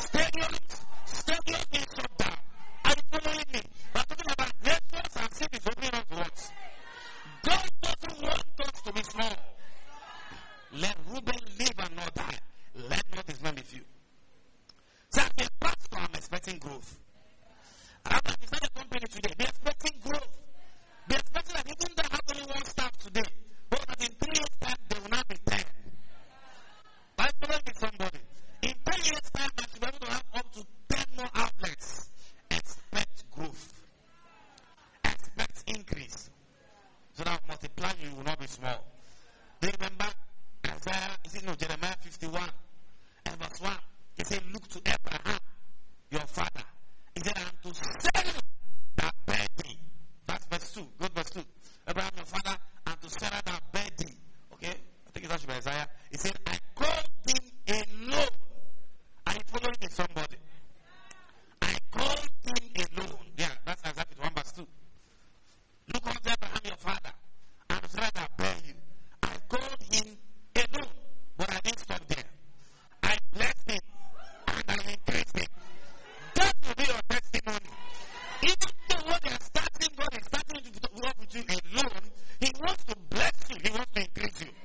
being shut down. Are you following me? We're talking about restaurants and cities opening up to us. God doesn't want us to be small. Let Reuben live and not die. Let not his men be few. So as a pastor, I'm expecting growth. I'm not a company today. Be expecting growth. Be expecting that even though I have only one staff today, but that in 3 years' time, they will not be 10. I'm following with somebody. In 10 years' time, I should be able to have up to 10 more outlets. Expect growth. Expect increase. So that multiply you will not be small. Do you remember Jeremiah 51 and verse 1? He said, look to Abraham, your father. He said, and to Sarah that bare thee. That's verse 2. Good verse 2. Abraham, your father, and to Sarah that bare thee. Okay? I think it's actually Isaiah. He said, I called him alone. Are you following me, somebody? I called him alone. Yeah, that's Isaiah 51 verse 2. Look unto Abraham, your father, and to Sarah that bare you. I called him alone. But I didn't stop there. I blessed him and I increased him. That will be your testimony. Even though what they are starting, God is starting to work with you alone, He wants to bless you. He wants to increase you.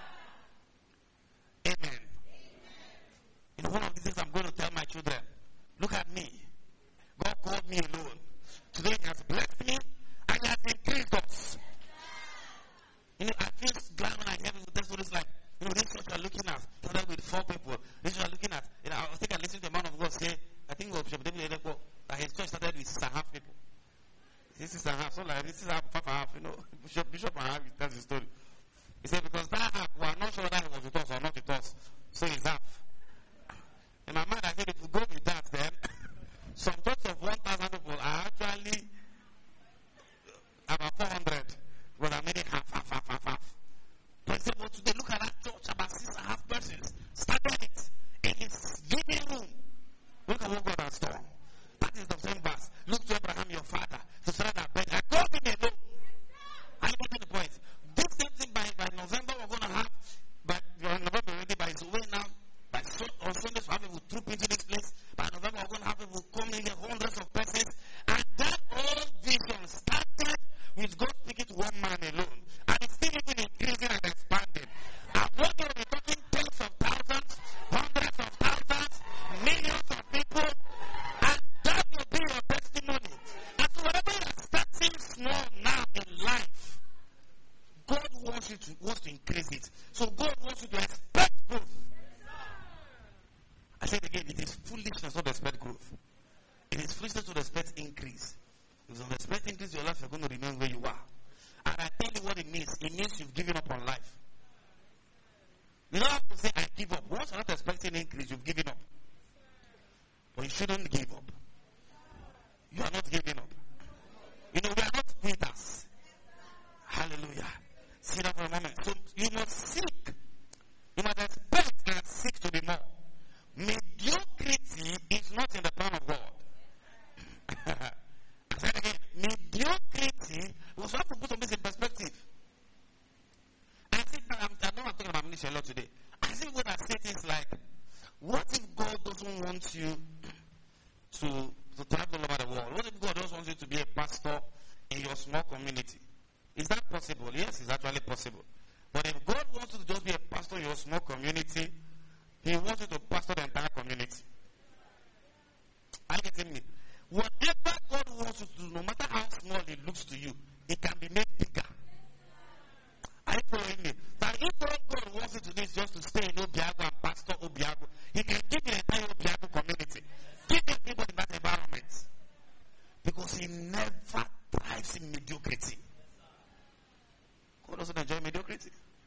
Amen. You know, one of the things I'm going to tell my children, look at me. God called me alone. Today He has blessed me and He has increased us. You know, I feel glad when I hear people tell stories like, you know, this church you are looking at, started with 4 people. This you are looking at, you know, I think I listened to a man of God say, I think it was Bishop David Edeko, that his church started with 6.5 people. 6.5, so like this is 5.5, you know. Bishop Mahab tells the story. He said, because that half, we are not sure whether he was with us or not with us. So it's half. In my mind, I said, if we go with that, then some churches of 1,000 people are actually about 400. But I'm meaning half. But he said, well, today, look at that church, about 6.5 persons. Started it in his living room. Look at what God has done. That is the same verse. Look to Abraham, your father, to Sarah that bed. I called him alone. Are you getting the point? This same thing by November, we're going to have, by November already, by his way now, on Sundays, we'll have people troop into this place. By November, we're going to have people come in here, hundreds of persons. And that whole vision started with God speaking to one man alone. And it's still even increasing and expanding. And what you'll be talking tens of thousands, hundreds of thousands, millions of people. And that will be your testimony. And so whatever you're starting small now in life, God wants to increase it. So God wants you to expect growth. I said again, it is foolishness not to expect growth. It is foolishness to expect increase. If you expect increase in your life, you're going to remain where you are. And I tell you what it means. It means you've given up on life. You don't have to say, I give up. Once you're not expecting increase, you've given up. But you shouldn't give up. You are not giving up. You know, we are not quitters. Hallelujah. See that for a moment. So you must seek. You must expect and seek to be more. Mediocrity is not in the plan of God. I said again, mediocrity, we have to put some this in in your small community. Is that possible? Yes, it's actually possible. But if God wants you to just be a pastor in your small community, He wants you to pastor the entire community. Are you getting me? Whatever God wants you to do, no matter how small it looks to you, it can be made bigger. Are you following me? That if all God wants you to do is just to stay in Obiago and pastor Obiago, He can give you the entire Obiago community. Give the people in that environment. Because He never thrives in mediocrity. God doesn't enjoy mediocrity.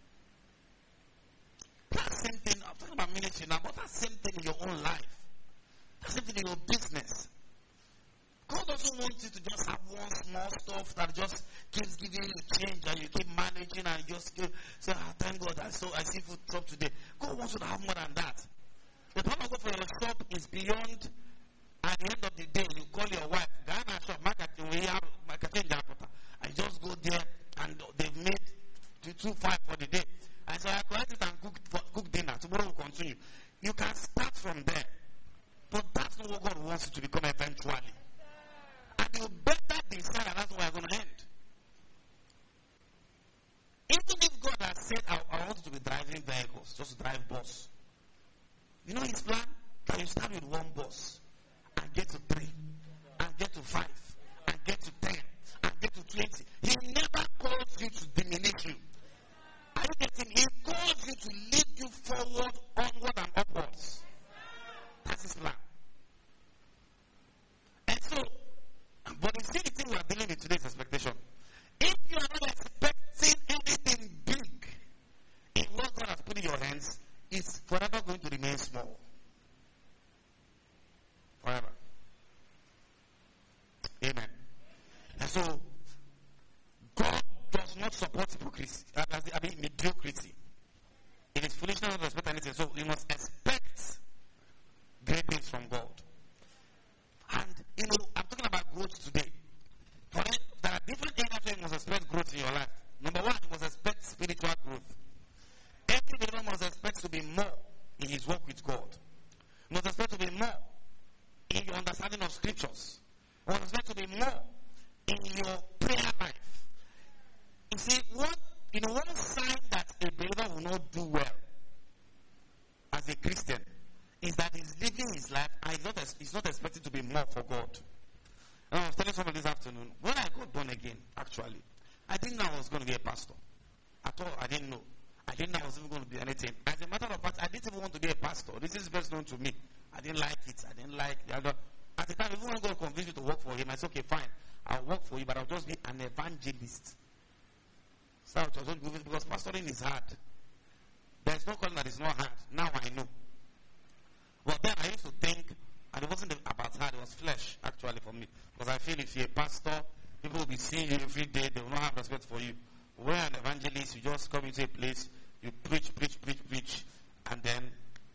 That same thing, I'm talking about ministry now, but that same thing in your own life. That same thing in your business. God doesn't want you to just have one small stuff that just keeps giving you change and you keep managing and you just say, thank God, I see food shop today. God wants you to have more than that. The plan of God for your shop is beyond. At the end of the day, you call your wife, Ghana shop, marketing, and just go there and they've made 2.5 for the day. And so I collect it and cook dinner. Tomorrow we'll continue. You can start from there. But that's not what God wants you to become eventually. And you better decide that that's where you're going to end. Even if God has said, I want you to be driving vehicles, just drive bus. You know His plan? That you start with one bus and get to 3, and get to 5, and get to 10, and get to 20. He never calls you to diminish you. Are you getting? He calls you to lead you forward, onward, and upwards. That's His plan. And so, but you see the thing we are dealing with today's expectation. If you are not expecting anything big in what God has put in your hands, it's forever going to remain small. Forever. Amen. And so, God does not support hypocrisy. Mediocrity. It is foolishness not to expect anything. So, you must expect great things from God. And, I'm talking about growth today. There are different areas where you must expect growth in your life. Number one, you must expect spiritual growth. Every believer must expect to be more in his work with God. You must expect to be more in your understanding of scriptures. You must expect to be more in your prayer life. You see, one sign that a believer will not do well as a Christian is that he's living his life and he's not expecting to be more for God. And I was telling someone this afternoon, when I got born again, actually, I didn't know I was going to be a pastor. At all, I didn't know. I didn't know I was even going to be anything. As a matter of fact, I didn't even want to be a pastor. This is best known to me. I didn't like it. I didn't like the other. At the time, if you want to convince me to work for him, I said, okay, fine. I'll work for you, but I'll just be an evangelist. So I was moving because pastoring is hard. There's no calling that is not hard. Now I know. But then I used to think, and it wasn't about hard, it was flesh, actually, for me. Because I feel if you're a pastor, people will be seeing you every day, they will not have respect for you. When you're an evangelist, you just come into a place, you preach, and then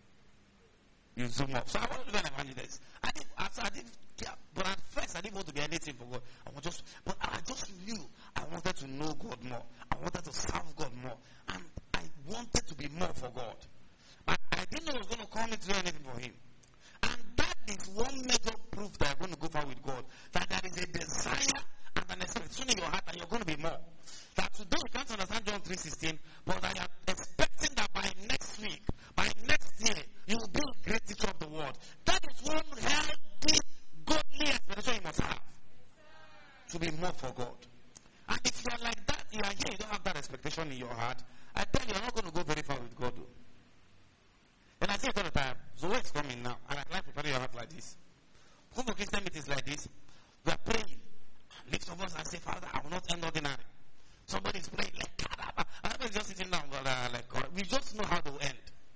you zoom up. So I want to be an evangelist. I didn't care. But at first, I didn't want to be anything for God. I just knew I wanted to know God more. I wanted to serve God more. And I wanted to be more for God. But I didn't know I was going to call me to do anything for Him. And that is one major proof that you're going to go far with God. That there is a desire and an expectation in your heart that you're going to be more. That today you can't understand John 3:16, but I am expecting that by next week, by next year, you will be a great teacher of the world. That is one healthy, godly expectation you must have. To be more for God. And if you are like that, you are here, you don't have that expectation in your heart, I tell you, you're not going to go very far with God. And I say it all the time, Zoe is coming now, and I'd like to prepare your heart like this. Come for Christian meetings like this, we are praying. Lift of us and say, Father, I will not end ordinary. Somebody is praying like, I'm just sitting down, like, we just know how to end.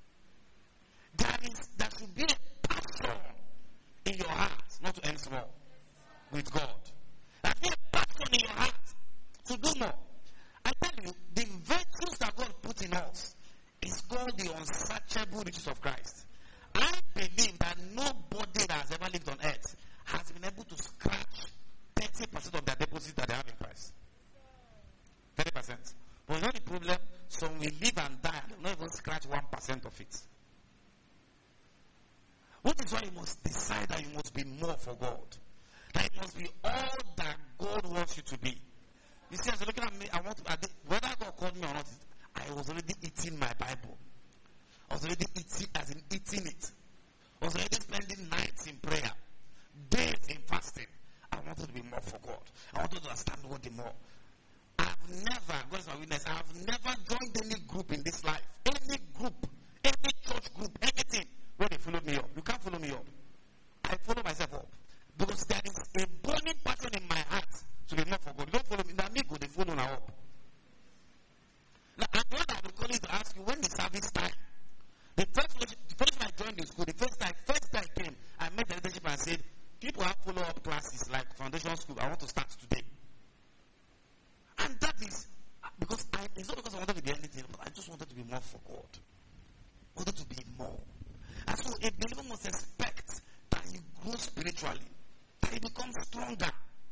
There should be a passion in your heart, not to end small with God. There should be a passion in your heart to do more. I tell you, the virtues that God put in us is called the unsearchable riches of Christ. I believe that nobody that has ever lived on earth has been able to scratch 30% of their deposit that they have in Christ. 30%. But you know the problem? So we live and die, they will not even scratch 1% of it. Which is why you must decide that you must be more for God. That it must be all that God wants you to be. You see, as you're looking at me, whether God called me or not, I was already eating my Bible. I was already eating it. I was already spending nights in prayer, days in fasting. I wanted to be more for God. I wanted to understand God more. I've never, God is my witness, I've never joined any group in this life. Any group, any church group, anything, where they follow me up. You can't follow me up. I follow myself up. Because there is a burning passion in my heart to be more for God. Don't follow me. Now, me go, they follow now up. Now, I'm the one that will call you to ask you, when the service time? The first time I joined the school, the first time I came, I met the leadership and said, people have follow-up classes like foundation school. I want to start today. And that is, because it's not because I wanted to be anything, but I just wanted to be more for God. I wanted to be more. And so a believer must expect that he grows spiritually, that he becomes stronger,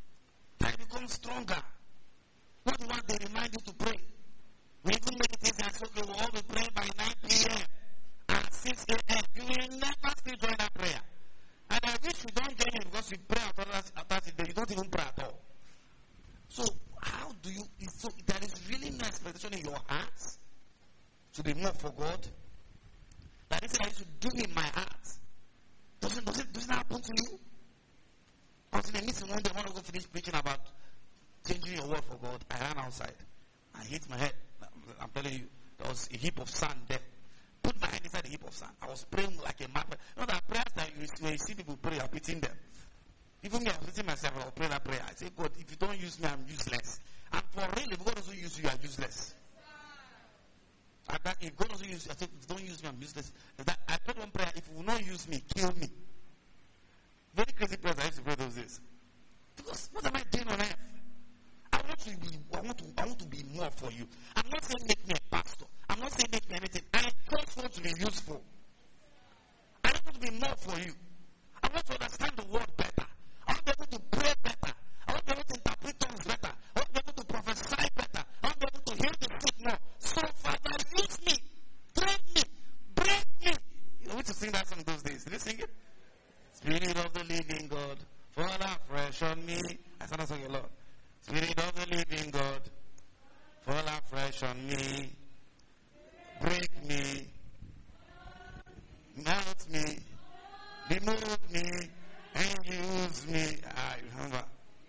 What do you want? They remind you to pray. We even make it easy and say, okay, we'll all be praying by 9 p.m. and 6 a.m. You will never still join that prayer. And I wish you don't join it because you pray after that, you don't even pray at all. So, how do you, so there is really no expectation in your heart to be more for God? That is what I used to do in my heart. Doesn't that happen to you? I was in a meeting one day, I want to go finish preaching about changing your word for God. I ran outside. I hit my head. I'm telling you, there was a heap of sand there. Put my hand inside the heap of sand. I was praying like a mad. You know that prayers that when you see people pray, you're beating them. Even me, I was beating myself, I was praying that prayer. I say, God, if you don't use me, I'm useless. And for real, if God doesn't use you, you are useless. If God doesn't use you, I said, if you don't use me, I'm useless. I prayed one prayer, if you will not use me, kill me. Very crazy prayers I used to pray those days. Because what am I doing on earth? I want to be more for you. I'm not saying make me a pastor. I'm not saying make me anything. I just want to be useful. I want to be more for you. I want to understand the word better. I want to be able to pray better. I want to be able to interpret tongues better. I want to be able to prophesy better. I want to be able to heal the sick more. So, Father, use me. Train me. Break me. You know, we used to sing that song those days. Did you sing it? Spirit of the living God, fall afresh on me. I sang that song a lot. Spirit of the living God, fall afresh on me. Break me. Melt me. Remove me. And use me. I remember.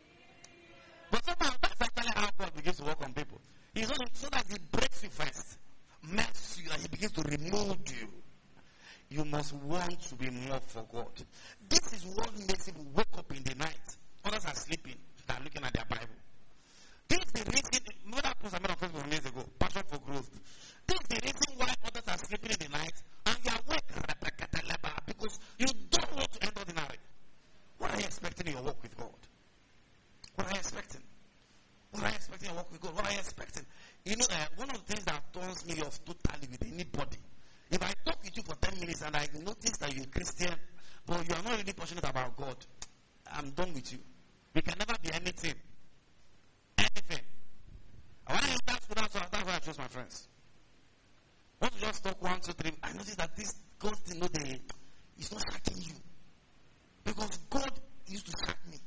But somehow that's actually how God begins to work on people. He's only so that he breaks you first, melts you, and he begins to remove you. You must want to be more for God. This is what makes people wake up in the night. Others are sleeping. They are looking at their Bible. This is the reason, remember that post I made on Facebook some years ago, Passion for Growth. This is the reason why others are sleeping in the night and you are awake because you don't want to end ordinary. What are you expecting in your walk with God? What are you expecting? What are you expecting in your walk with God? What are you expecting? You know, one of the things that turns me off totally with anybody, if I talk with you for 10 minutes and I notice that you're a Christian, but you are not really passionate about God, I'm done with you. We can never be anything. Anything. And when I enter school, that's why I chose my friends. Once you just talk 1, 2, 3, I notice that this God thing, it's not shacking you. Because God used to shack me.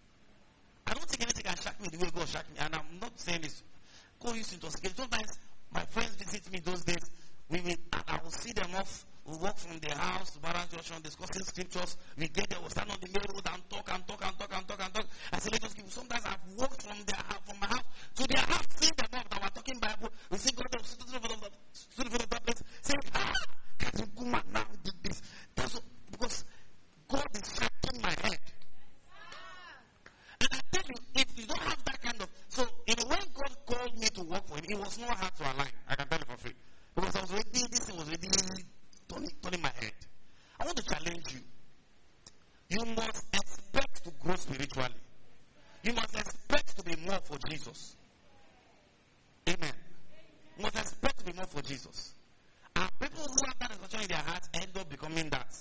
I don't think anything can shack me the way God shacked me. And I'm not saying this. God used to intoxicate. Sometimes my friends visit me those days. I will see them off. We walk from their house to Barras Junction discussing scriptures. We get there, we'll stand on the main road and talk. I say, let us give. Sometimes I've walked from my house to their house, seeing them off that we're talking Bible. We see God stood in front of that place, saying, Catherine Kuma now did this. That's what, because God is shaking my head. And I tell you, if you don't have that kind of, so when God called me to work for him, it was not hard to align. I can tell you for free. Because I was already, this thing was already turning my head. I want to challenge you. You must expect to grow spiritually. You must expect to be more for Jesus. Amen. You must expect to be more for Jesus. And people who have that expectation in their hearts end up becoming that.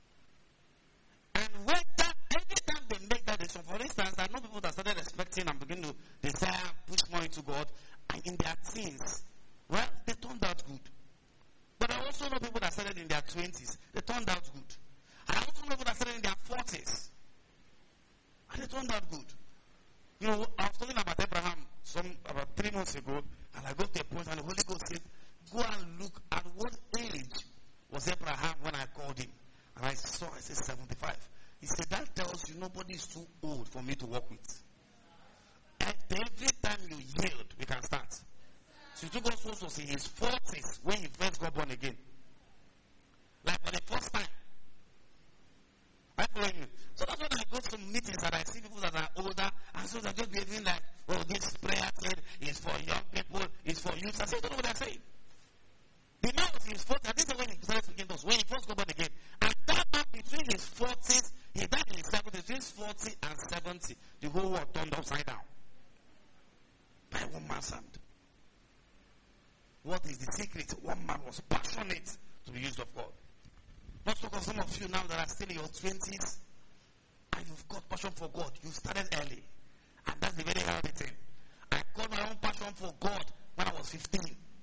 And anytime they make that decision, for instance, I know people that started expecting and begin to desire, push more into God, and in their teens, well, they turned out good. But I also know people that started in their 20s. They turned out good. I also know people that started in their 40s. And they turned out good. You know, I was talking about Abraham about 3 months ago, and I got to a point and the Holy Ghost said, go and look at what age was Abraham when I called him. And I said 75. He said, that tells you nobody is too old for me to work with. And every time you yield, we can start. So you took us also in his 40s when he first got born again. Like for the first time. I'm following you. So that's when I go to meetings and I see people that are older, and so they're just behaving like, oh, this prayer said is for young people, it's for youth. I say, don't know what they're saying. The man was in his 40s, I didn't say when he started speaking to us, when he first got born again. And that man between his 40s, he died in his 70s, between 40 and 70, the whole world turned upside down. By one man's hand. What is the secret? One man was passionate to be used of God. Let's talk of some of you now that are still in your 20s and you've got passion for God. You started early. And that's the very healthy thing. I got my own passion for God when I was 15.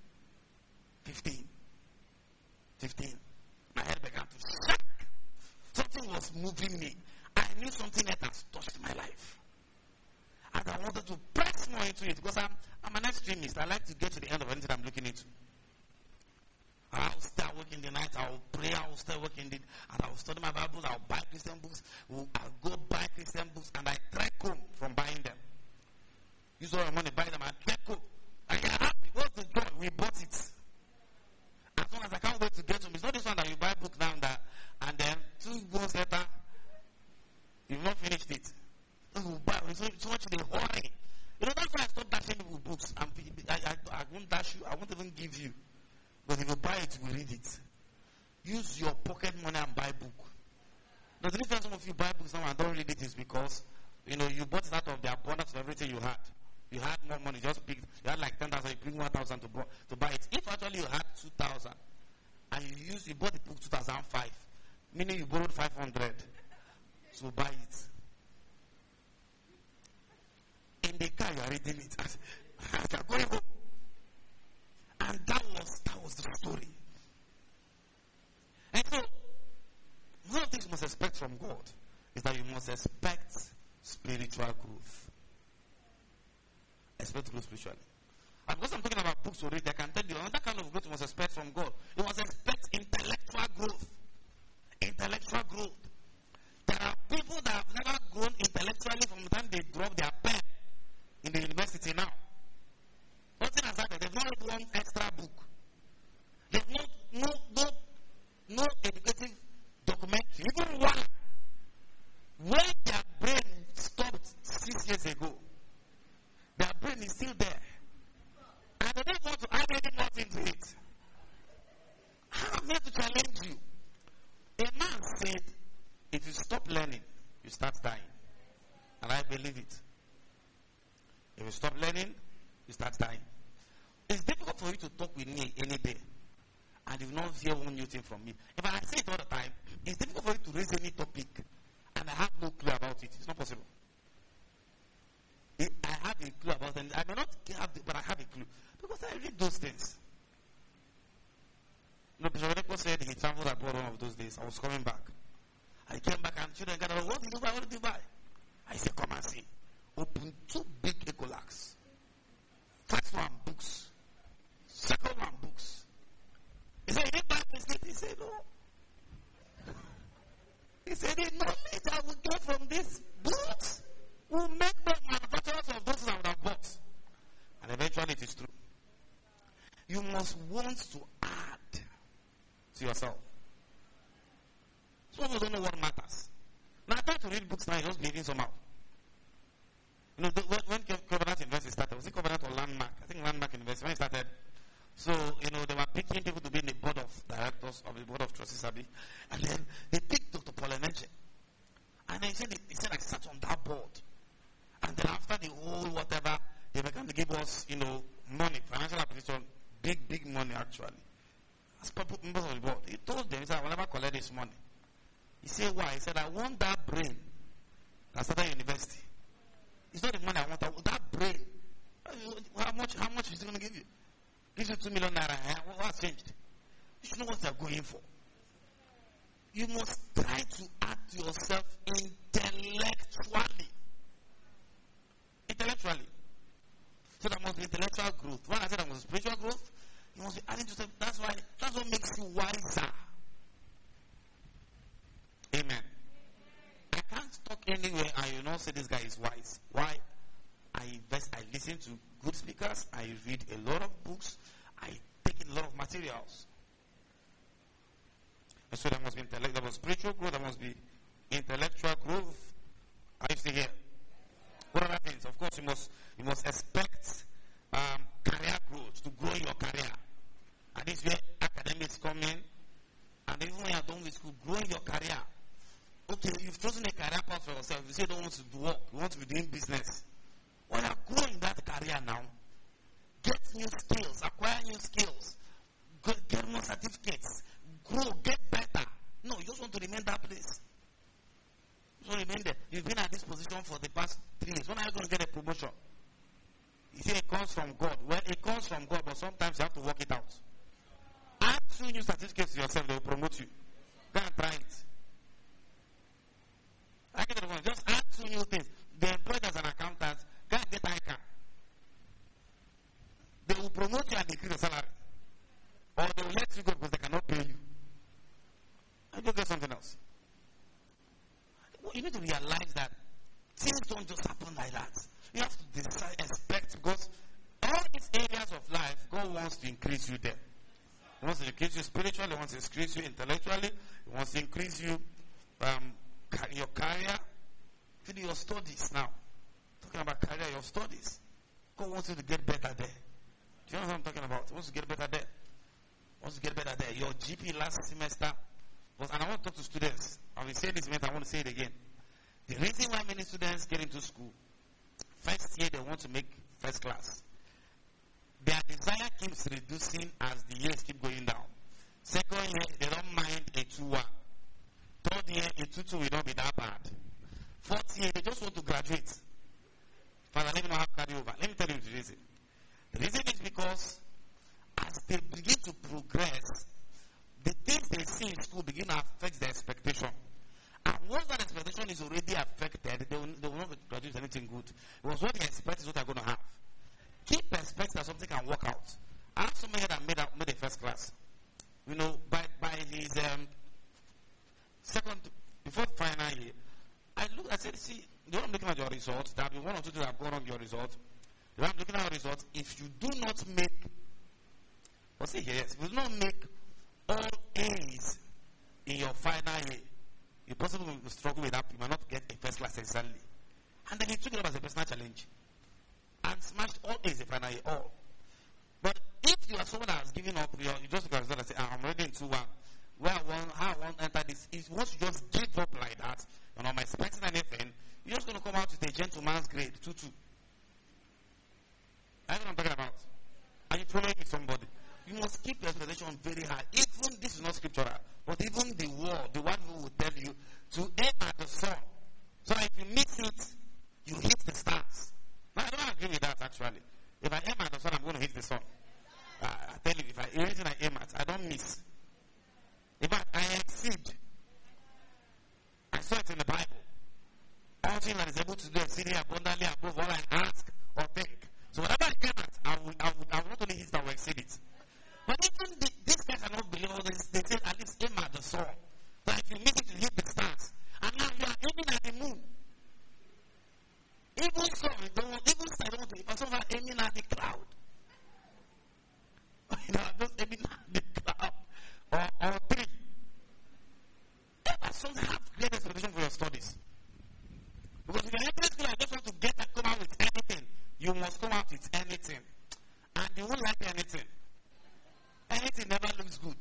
15. My head began to shake. Something was moving me. I knew something that has touched my life. And I wanted to press more into it because I'm an extremist. I like to get to the end of anything I'm looking into. I'll start working the night, I'll pray, I'll start working the, and I'll study my Bible, I'll buy Christian books, I'll go buy Christian books, and I trek home from buying them. Use all my money, buy them, and trek home. And you're happy. What's the joy? We bought it. As long as I can't wait to get home. It's not this one that you buy a book now and then 2 months later, you've not finished it. You buy so much in a hurry. You know, that's why I stopped dashing people books. I won't dash you, I won't even give you. But if you buy it, you will read it. Use your pocket money and buy book. Now, the reason some of you buy books now and don't read it is because, you know, you bought it out of the abundance of everything you had. You had more money, just pick. You had like 10,000, you bring 1,000 to buy it. If actually you had 2,000 and you bought the book 2005, meaning you borrowed 500 to buy it. In the car, you are reading it. You're going home. And that was the story. And so, one of the things you must expect from God is that you must expect spiritual growth. Expect growth spiritually. And because I'm talking about books to read, I can tell you another kind of growth you must expect from God. You must expect intellectual growth. Intellectual growth. There are people that have never grown intellectually from the time they drop their pen in the university now. Nothing has happened. They've not read one extra book. They've no educative documentary. Even one where their brain stopped 6 years ago. Their brain is still there. And they don't want to add any more into it. I'm here to challenge you. A man said, if you stop learning, you start dying. And I believe it. If you stop learning, you start dying. It's difficult for you to talk with me any day and you will not hear one new thing from me. If I say it all the time, it's difficult for you to raise any topic and I have no clue about it. It's not possible. I have a clue about it. I may not have it, but I have a clue. Because I read those things. No, Bishop Edeko said he traveled abroad one of those days. I was coming back. I came back and children gathered, what did you buy? What did you buy? I said, come and see. Open 2 big Ecolaks. First one, books. Second one, books. He said, you didn't buy biscuit? He said, no. He said, the knowledge I will get from these books will make the manufacturers of those I would have bought. And eventually it is true. You must want to add to yourself. Some of you don't know what matters. Now I try to read books now, you're just behaving somehow. You know, when Covenant University started, was it Covenant or Landmark? I think Landmark University, when it started. So, you know, they were picking people to be in the board of directors, of the board of trustees, and then they picked Dr. Paul Enenche. And then he said I sat on that board. And then after the whole whatever, they began to give us, you know, money, financial application, big money actually. As members of the board, he told them, he said, I will never collect this money. He said, why? He said, I want that brain that started university. It's not the money I want. That brain. How much is it going to give you? Gives you 2 million naira. What's changed? You should know what they're going for. You must try to add to yourself intellectually. intellectually. So there must be intellectual growth. When I said there must be spiritual growth, you must be adding to yourself. That's what makes you wiser. Amen. I can't talk anywhere and you not say this guy is wise. Why? I listen to good speakers, I read a lot of books, I take in a lot of materials. And so there must be there must be spiritual growth, there must be intellectual growth. Are you still here? What other things? Of course, you must expect career growth, to grow your career. And this is where academics come in. And even when you're done with school, growing your career. Okay, you've chosen a career path for yourself. You say you don't want to do work, you want to be doing business. Well, you're growing that career now. Get new skills, acquire new skills, get more certificates, grow, get better. No, you just want to remain that place. You want to remain there. You've been at this position for the past 3 years. When are you going to get a promotion? You say it comes from God. Well, it comes from God, but sometimes you have to work it out. Add 2 new certificates to yourself, they will promote you. Go and try it. I get the point. Just add 2 new things. They employ as an accountant. Go and get ICANN. They will promote you and increase your salary. Or they will let you go because they cannot pay you. I just get something else. You need to realize that things don't just happen like that. You have to decide, expect, because all these areas of life, God wants to increase you there. He wants to increase you spiritually, He wants to increase you intellectually, He wants to increase you your career, even your studies now. Talking about career, your studies. God wants you to get better there. Do you know what I'm talking about? He wants to get better there. He wants to get better there. Your GP last semester was, and I want to talk to students. I will say this, I want to say it again. The reason why many students get into school, first year they want to make first class. Their desire keeps reducing as the years keep going down. Second year, they don't mind a 2-1. Third year, a 2-2 will not be that bad. Fourth year, they just want to graduate. Father, let me not have carry over. Let me tell you the reason. The reason is because as they begin to progress, the things they see in school begin to affect their expectation. And once that expectation is already affected, they will not produce anything good. Because what they expect is what they're going to have. Keep expecting that something can work out. I have somebody that made a first class. You know, by his second, before final year, I said, see, the way I'm looking at your results, there have been 1 or 2 things that have gone on your results. The way I'm looking at your results, if you do not make, if you do not make all A's in your final year, you possibly will struggle with that. You might not get a first class exactly. And then he took it up as a personal challenge and smashed all A's in final year, all. But if you are someone that has given up, you just look at the result and say, I'm already in 2-1. How I want to enter this is once you just give up like that, you're not expecting anything, you're just going to come out with a gentleman's grade, 2-2. I know what I'm talking about. Are you following with somebody? You must keep your expectation very high. Even this is not scriptural, but even the world who will tell you to aim at the sun. So if you miss it, you hit the stars. Now, I don't agree with that actually. If I aim at the sun, I'm going to hit the sun. I tell you, if anything I aim at, I don't miss. In fact, I exceed. I saw it in the Bible. All things that is able to do exceedingly abundantly above all I ask or think. So whatever I aim at, I will not only hit it, I will exceed it. But even these guys are not believers. They say at least aim at the sun. So if you miss it, you hit the stars. And now you are aiming at the moon. Even so, even so, I don't think, but some are aiming at the cloud. Just aiming at the cloud. Or 3. Ever so have great expectation for your studies. Because if you're entering school, I just want to come out with anything. You must come out with anything. And you won't like anything. Anything never looks good.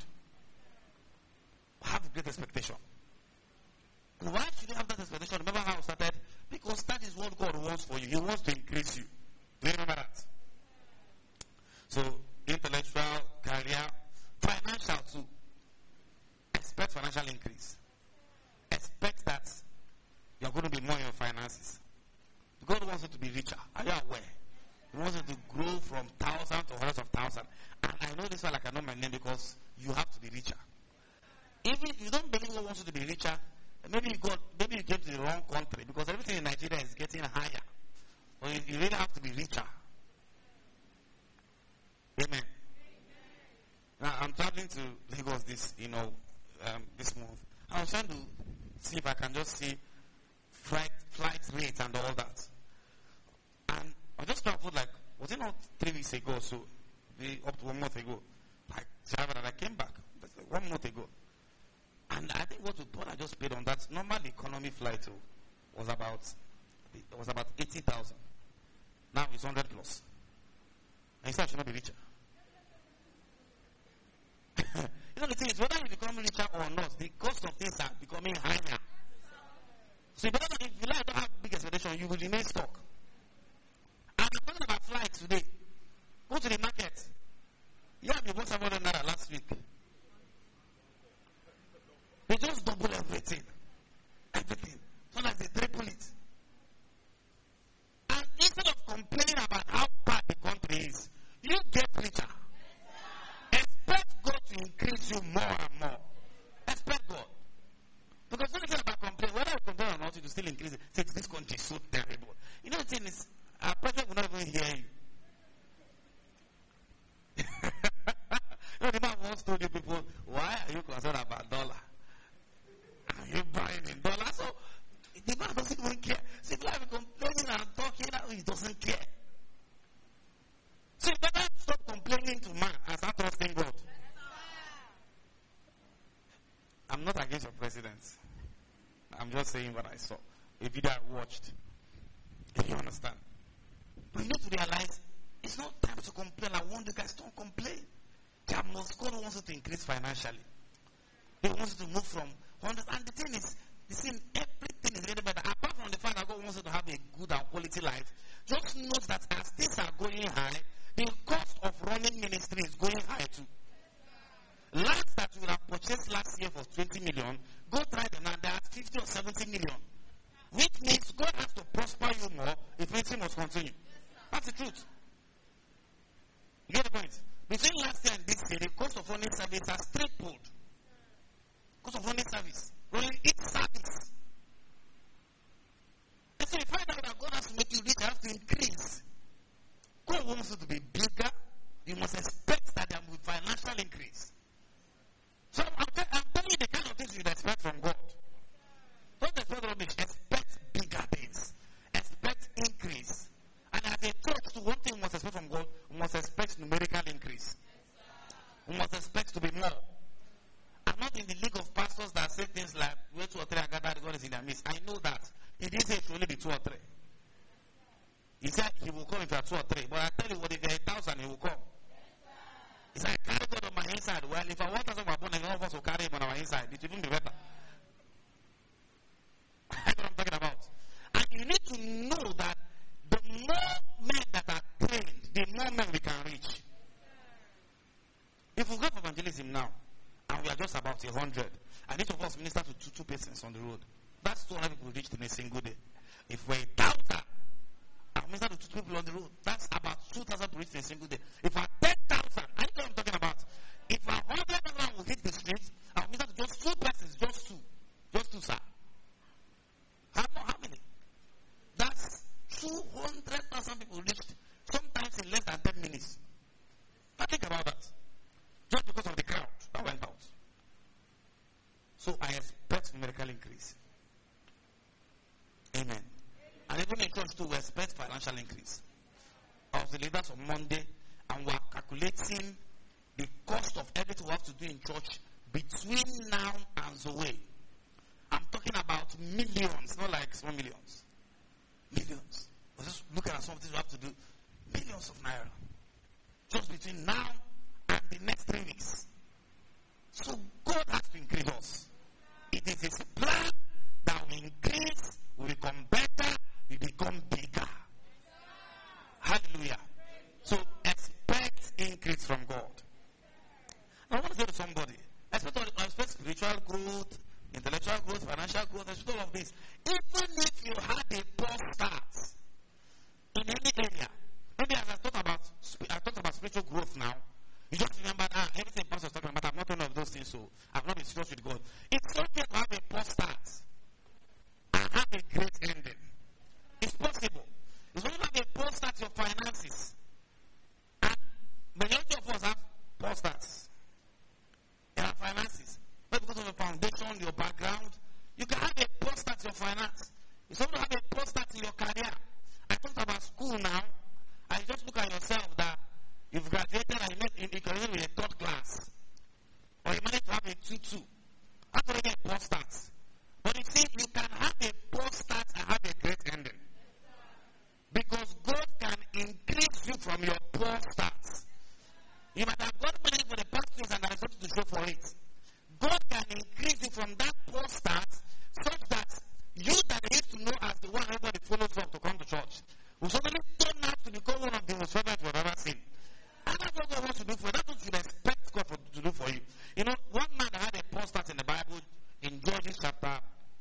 Have great expectation. And why should you have that expectation? Remember how it started? Because that is what God wants for you. He wants to increase you. Do you remember that? So, intellectual, career, financial too. Expect financial increase. Expect that you're going to be more in your finances. God wants you to be richer. Are you aware? He wants you to grow from 1,000 to hundreds of thousands. And I know this one like I know my name because you have to be richer. Even if you don't believe God wants you to be richer, maybe you came to the wrong country because everything in Nigeria is getting higher. Or you really have to be richer. Amen. Now, I'm traveling to Lagos this month. I was trying to see if I can just see flight rates and all that. And I just traveled was it not 3 weeks ago, so up to 1 month ago, traveled and I came back. That's 1 month ago. And I think what I just paid on that normal economy flight was about 80,000. Now it's 100 plus. And you said I should not be richer. The thing is, whether you become richer or not, the cost of things are becoming higher. So if you don't have big expectation, you will remain stuck. And I'm talking about flights today. Go to the market. You have been 700 naira last week. They just double everything. Everything. Sometimes they triple it. And instead of complaining about how bad the country is, you get richer. Expect God to increase you more and more. Expect God. Because when you think about complaining, whether you complain or not, you will still increase it. Say, this country is so terrible. You know the thing is, our president will not even hear you. The man once told you people, why are you concerned about dollar? Are you buying in dollar? So the man doesn't even care. So if you have complaining and talking, he doesn't care. So you better stop complaining to man and start trusting God. I'm not against your president. I'm just saying what I saw. A video I watched. If you understand. But you need to realize it's not time to complain. I want you guys to don't complain. God wants you to increase financially. He wants you to move from 100. And the thing is, everything is really better. Apart from the fact that God wants you to have a good and quality life, just note that as things are going high, the cost of running ministry is going high too. Lands that you have purchased last year for 20 million, go try them now, they're at 50 or 70 million. Which means God has to prosper you more if anything must continue. That's the truth. You get the point? Between last year and this year, the cost of running service has tripled. Cost of running service. Running each service. And so you find out that God has to make you rich, you have to increase. God wants you to be bigger. You must expect that there will be financial increase. So I'm telling you the kind of things you'd expect from God. Don't expect rubbish. Expect bigger things. Expect increase. And as a church, to one thing we must expect from God, we must expect numerical increase. We must expect to be more. I'm not in the league of pastors that say things like, where 2 or 3 are gathered, God is in their midst. I know that. He didn't say it should only be 2 or 3. He said he will come if there are 2 or 3. But I tell you what, if there are 1,000, he will come. He said, I carry God on my inside. Well, if I want us on my bone, none of us will carry him on our inside. It will even be better. That's what I'm talking about. And you need to know that the more men that are trained, the more men we can reach. If we go for evangelism now, and we are just about 100, and each of us minister to 2 persons on the road, that's 200 people reached in a single day. If we're 1,000, and minister to 2 people on the road, that's about 2,000 people reached in a single day. If we're 10,000, I know what I'm talking about. If we're 100,000 will hit the streets, and minister to just 2 persons, just two, sir. How many? That's 200,000 people reached, sometimes in less than 10 minutes. Now think about that. Just because of the crowd that went out. So I expect numerical increase. Amen. And even in church too, we expect financial increase. I was the leaders on Monday, and we are calculating the cost of everything we have to do in church between now and Zoe. I'm talking about millions, not like small millions. Millions. We're just looking at some of the things we have to do. Millions of naira. Just between now and the next 3 weeks. So God has to increase us. It is His plan that we increase, we become better, we become bigger. Hallelujah. So expect increase from God. I want to say to somebody, expect spiritual growth, intellectual growth, financial growth, expect all of this. Even if you had a poor start in any area, maybe as I talked about spiritual growth now, you just remember, everything Pastor is talking about, I'm not one of those things, so I've not been serious with God. It's okay to have a poor start and have a great ending. It's possible. It's only that small starts. You might have got money for the past things and there is something to show for it. God can increase you from that poor start such that you that used to know as the one everybody follows from to come to church will suddenly turn out to become one of the most fervent you have ever seen. And that's what God wants to do for you. That's what you should expect God to do for you. You know, one man had a poor start in the Bible in Judges chapter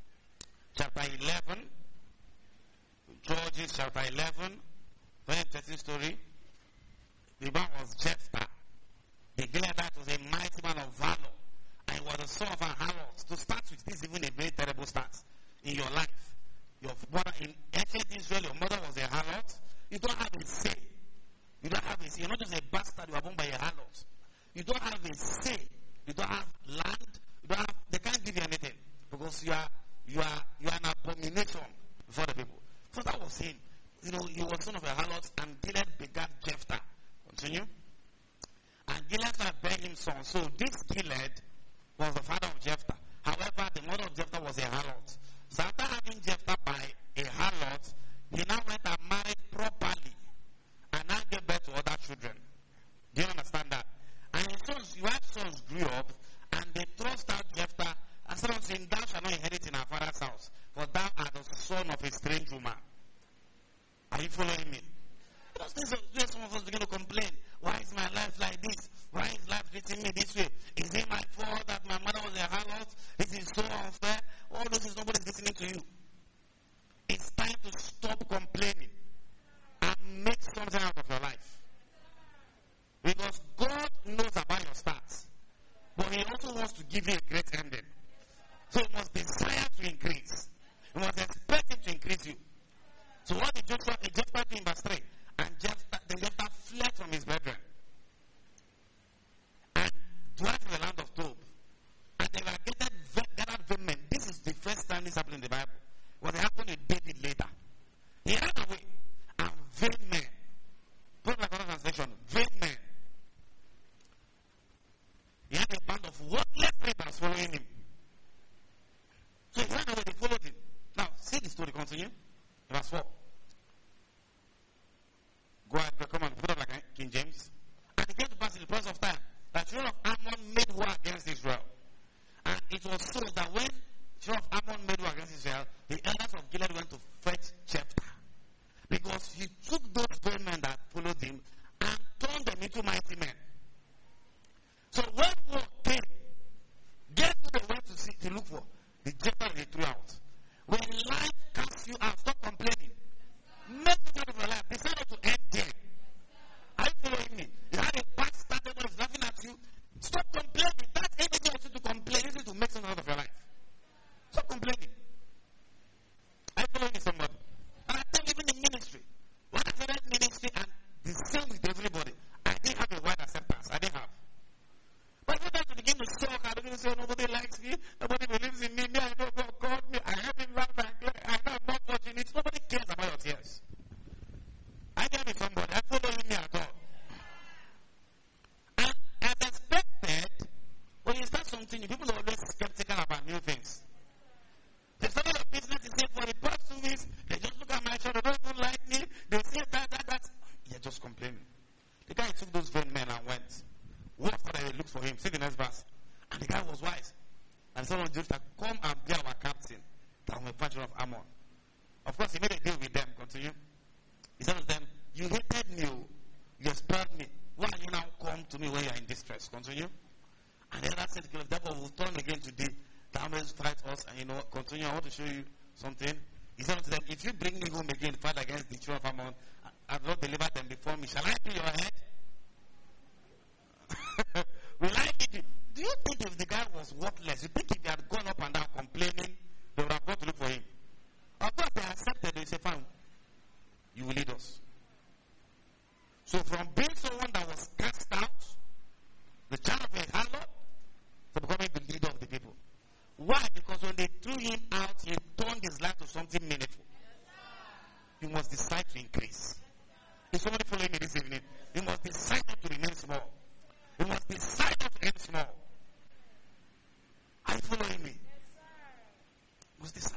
11. Judges chapter 11. Very interesting story. The man was Jephthah. The Gileadite was a mighty man of valor. And he was the son of a harlot. To start with, this is even a very terrible start in your life. Your mother in ancient Israel, your mother was a harlot. You don't have a say. You don't have a say. You're not just a bastard, you are born by a harlot. You don't have a say. You don't have land. You don't have, they can't give you anything. Because you are an abomination before the people. So that was him. You know, he was son of a harlot, and Gilead begat Jephthah. Continue. And Gilead bare him son. So this Gilead was the father of Jephthah. However, the mother of Jephthah was a harlot. So after having Jephthah by a harlot, he now went and married properly and now gave birth to other children. Do you understand that? And his sons, your sons grew up and they thrust out Jephthah and said unto him, thou shalt not inherit in our father's house, for thou art the son of a strange woman. Are you following me? Because some of us begin to complain. Why is my life like this? Why is life treating me this way? Is it my fault that my mother was a harlot? This is so unfair. All this is nobody's listening to you. It's time to stop complaining and make something out of your life. Because God knows about your starts, but He also wants to give you a great ending. So you must desire to increase. You must expect Him to increase you. So what did Jephthah do in verse 3? And Jephthah fled from his brethren and dwelt in the land of Tob. And they were gathered vain. This is the first time this happened in the Bible. What happened to David later. He ran away. And vain men. Put like another translation. Vain men. He had a band of worthless rebels following him. So he ran away. They followed him. Now, see the story continue. Verse 4. Go ahead, come on, put up like King James. And it came to pass in the process of time that children of Ammon made war against Israel. And it was so that when children of Ammon made war against Israel, the elders of Gilead went to fetch Jephthah. Because he took those great men that followed him and turned them into mighty men. So when war came, guess who they went to look for? The Jephthah they threw out. When life casts you out, stop complaining. Make it out of your life. Decide not to end there. Are you following me? You had a bad start, everyone is laughing at you. Stop complaining. That's anything you to complain. You need to make something out of your life. Stop complaining. Are you following me, somebody? And I think even in ministry, when I started ministry, and the same with everybody, I didn't have a wide acceptance. I didn't have. But when I begin to shock, I begin to say, nobody likes me, nobody believes in me, I know God called me, I have been right back, I know I'm not fortunate. Nobody cares about your tears. I get me somebody, I follow me at all. And as expected, when you start something, people are always skeptical about new things. They start your business, they say, for the past 2 weeks, they just look at my show, they don't even like me, they say that. You're just complaining. The guy took those vain men and went. What father they looked for him? See the next verse. And the guy was wise. And someone just said, come and be our captain, that I'm a patron of Ammon. Of course, he made a deal with them. Continue. He said to them, you hated me, you expelled me. Why you now come to me when you are in distress? Continue. And the other said, therefore we'll turn again today. The armies fight us, and continue. I want to show you something. He said to them, if you bring me home again, fight against the children of Ammon, I will not deliver them before me. Shall I be your head? Will I give you? Do you think if the guy was worthless, you think if he had gone up and down complaining, they would have gone to look for him? Of course, they accepted. They said, fine, you will lead us. So from being someone that was cast out, the child of a harlot, to becoming the leader of the people. Why? Because when they threw him out, he turned his life to something meaningful. You must decide to increase. Is somebody following me this evening? You must decide not to remain small. You must decide not to end small. Are you following me? You must decide.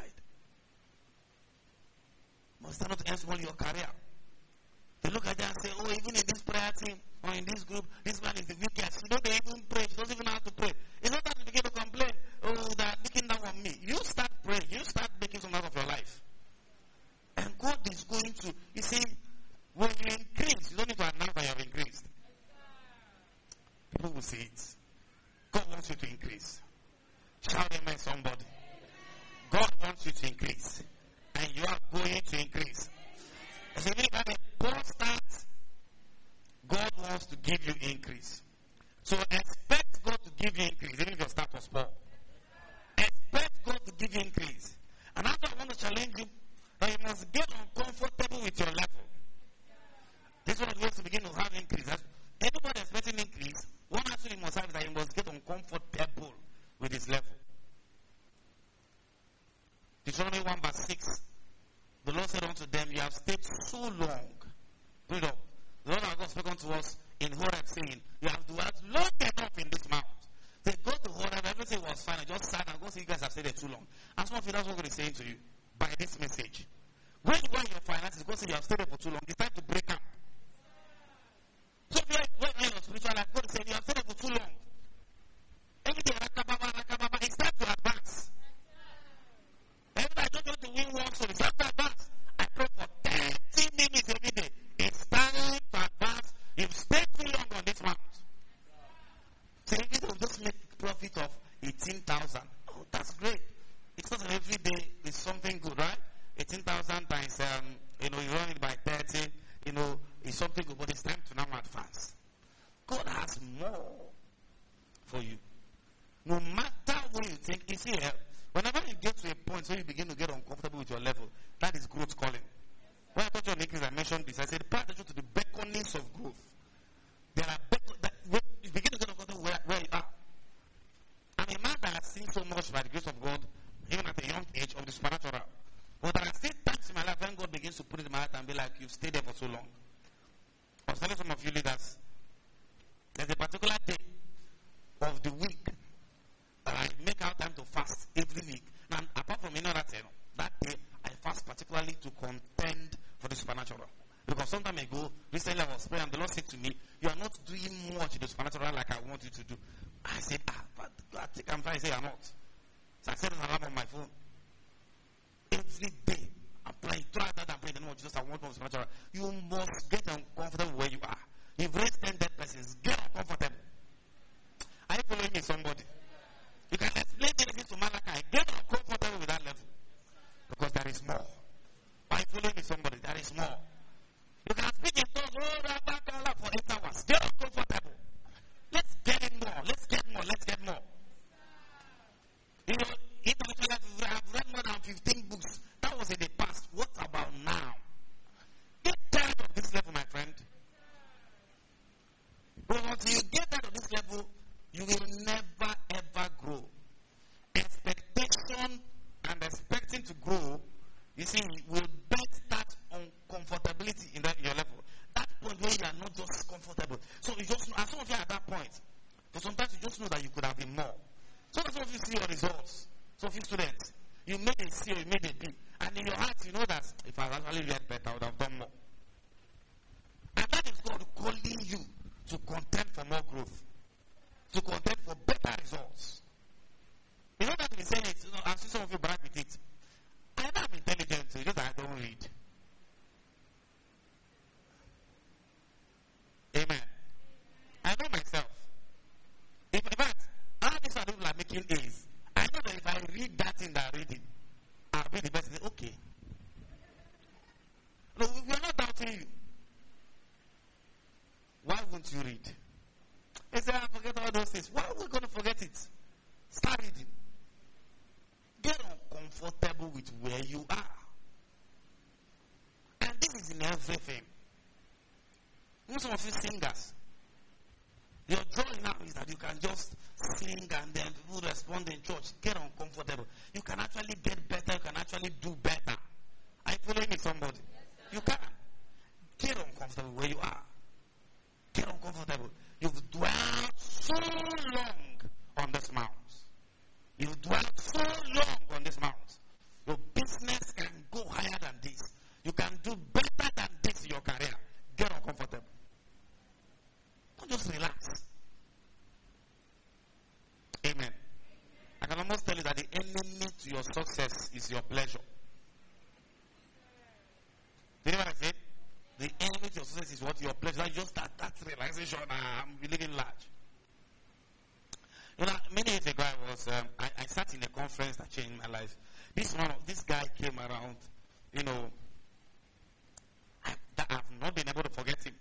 You must not end small in your career. They look at you and say, oh, even in this prayer team or in this group, this man is the weakest. She don't even pray. She doesn't even know how to pray. It's not that you begin to complain, oh, they're looking down on me. You start praying. You start making some out of your life. And God is going to, you see, when you increase, you don't need to announce that you have increased. People will see it. God wants you to increase. Shout amen, somebody. God wants you to increase. And you are going to increase. So if you have a poor start, God wants to give you increase. So expect God to give you increase, even if your start was poor. Expect God to give you increase. And after I want to challenge you, that you must get uncomfortable with your level. This one wants to begin to have increase. Anybody expecting increase, one action you must have is that you must get uncomfortable with his level. Deuteronomy 1 verse 6. The Lord said unto them, you have stayed so long. Read up. The Lord our God spoke unto us in Horeb, saying, you have dwelt long enough in this mount. They go to Horeb, everything was fine. I just sat and go see you guys have stayed there too long. And some of you, that's what God is saying to you by this message. When you want your finances, go say you have stayed there for too long. It's time to break up. So if you're in your spiritual life, God is saying you have stayed there for too long. Every day, rakababa, it's time to advance. Every day, I don't want to win one, so it's time to advance. I pray for 30 minutes every day. It's time to advance. You've stayed too long on this mount. So if you just make profit of 18,000, oh, that's great. It's not every day is something good, right? 18,000 times, you run it by 30, it's something good, but it's time to now advance. God has more for you. No matter what you think, you see, whenever you get to a point where you begin to get uncomfortable with your level, that is growth calling. When I taught you on increase, I mentioned this. I said, pay attention to the beckonings of growth. There are you begin to get uncomfortable where you are. I'm a man that has seen so much by the grace of God, even at a young age, of the supernatural. But there are still times in my life when God begins to put it in my heart and be like, you've stayed there for so long. I was telling some of you leaders, there's a particular day of the week that I make out time to fast every week. Now, apart from any other thing, that day I fast particularly to contend for the supernatural. Because some time ago, recently I was praying and the Lord said to me, you are not doing much in the supernatural like I want you to do. I said, but I think I'm trying to say you're not. So I set an alarm on my phone. Every day, I'm praying, try that and pray the name of Jesus. I want more supernatural. You must get uncomfortable where you are. You've raised 10 dead persons. Get uncomfortable. Are you following me, somebody? You can explain anything to Malachi. Get uncomfortable with that level. Because there is more. Are you following me, somebody? There is more. You can speak in tongues for 8 hours. Get uncomfortable. Let's get it more. Let's get more. Let's get more. If I have read more than 15 books, that was in the past. What about now? Get tired of this level, my friend. But until you get tired of this level, you will never ever grow. Expectation and expecting to grow, you see, will bet that uncomfortability in your level. That point where you are not just comfortable. So you just know, and some of you are at that point. So sometimes you just know that you could have been more. So some of you see your results. Some of you students, you made a C or you made a B. And in your heart, you know that if I actually read better, I would have done more. And that is God calling you to contend for more growth. To contend for better results. You know that we say it, I've seen some of you brag with it. I know I'm intelligent, so just that I don't read. Amen. I know myself. In fact, all these people are making A's. I know that if I read that thing that I'm reading, I'll be the best. Okay. No, we're not doubting you. Why won't you read? He said, I forget all those things. Why are we going to forget it? Start reading. Get uncomfortable with where you are. And this is in everything. You know, some of you singers, your joy now is that you can just sing and then people respond in church. Get uncomfortable. You can actually get better. You can actually do better. Are you following me, somebody? Yes, you can. Get uncomfortable where you are. Get uncomfortable. You've dwelt so long on this mount. You've dwelt so long on this mount. Your business can go higher than this. You can do better than this in your career. Get uncomfortable. your success is your pleasure. Do you know what I said? The enemy to your success is what your pleasure. Just that's realization. I'm living large. You know, many years ago I sat in a conference that changed my life. This guy came around. You know, I've not been able to forget him.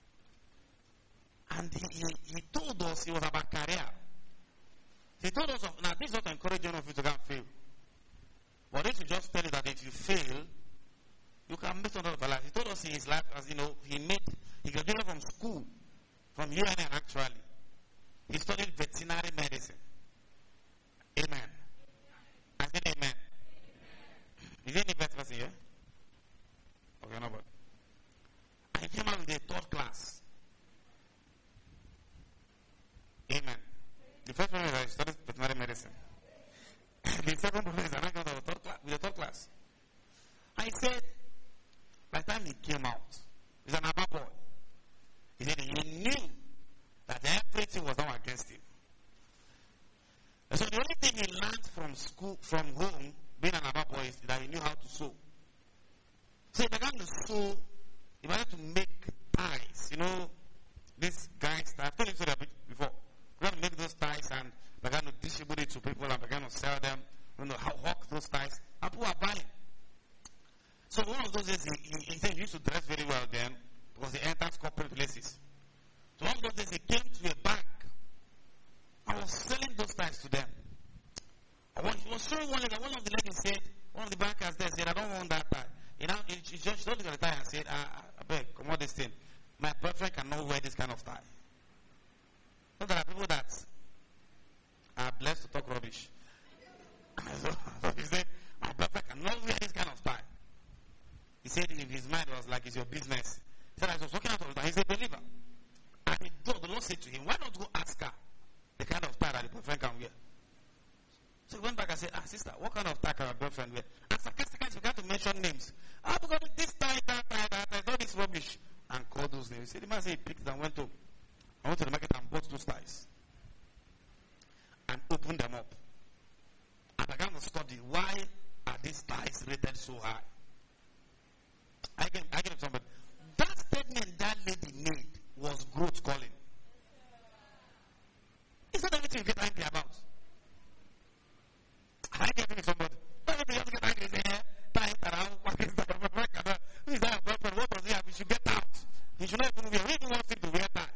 And he told us it was about career. He told us, now this is not encouraging of you to go and fail. But this will just tell you that if you fail, you can make something of your life. He told us in his life, as you know, he graduated from school, from UNN actually. He studied veterinary medicine. Amen. I said amen. Is there any vet person here? Okay, no, but. And he came out with a third class. Amen. The first one is I studied veterinary medicine. The second one is I got with the third class. I said, by the time he came out, he's an Abba boy. He said he knew that everything was now against him. And so the only thing he learned from school, from home, being an Abba boy, is that he knew how to sew. So he began to sew. He began to make ties. You know, this guy's ties. I've told you that before. We began to make those ties and began to distribute it to people and began to sell them. You know, hawk those ties. And people are buying. So one of those days, he said he used to dress very well then because he enters corporate places. So one of those days, he came to a bank. I was selling those ties to them. And when he was showing one of the ladies said, one of the bankers there said, I don't want that tie. You know, she just looked at the tie and said, I beg, come on this thing. My boyfriend cannot wear this kind of tie. So there are people that are blessed to talk rubbish. So he said, my boyfriend cannot wear this kind of tie. He said in his mind was like, it's your business. He said, I was walking out of it, and he's a believer. And the Lord said to him, why not go ask her the kind of tie that the boyfriend can wear? So he went back and said, sister, what kind of tie can your boyfriend wear? And sarcastically he began to mention names. Because this tie, that, all this rubbish. And called those names. He said, the man said he picked it and went to the market and bought those ties. And opened them up. And began to study, why are these ties rated so high? I get somebody. That statement that lady made was growth calling. It's not everything you get angry about. I get somebody. Everything you have to get angry. Say, what does he have? He should get out. He should not even wear. He wants him to wear that.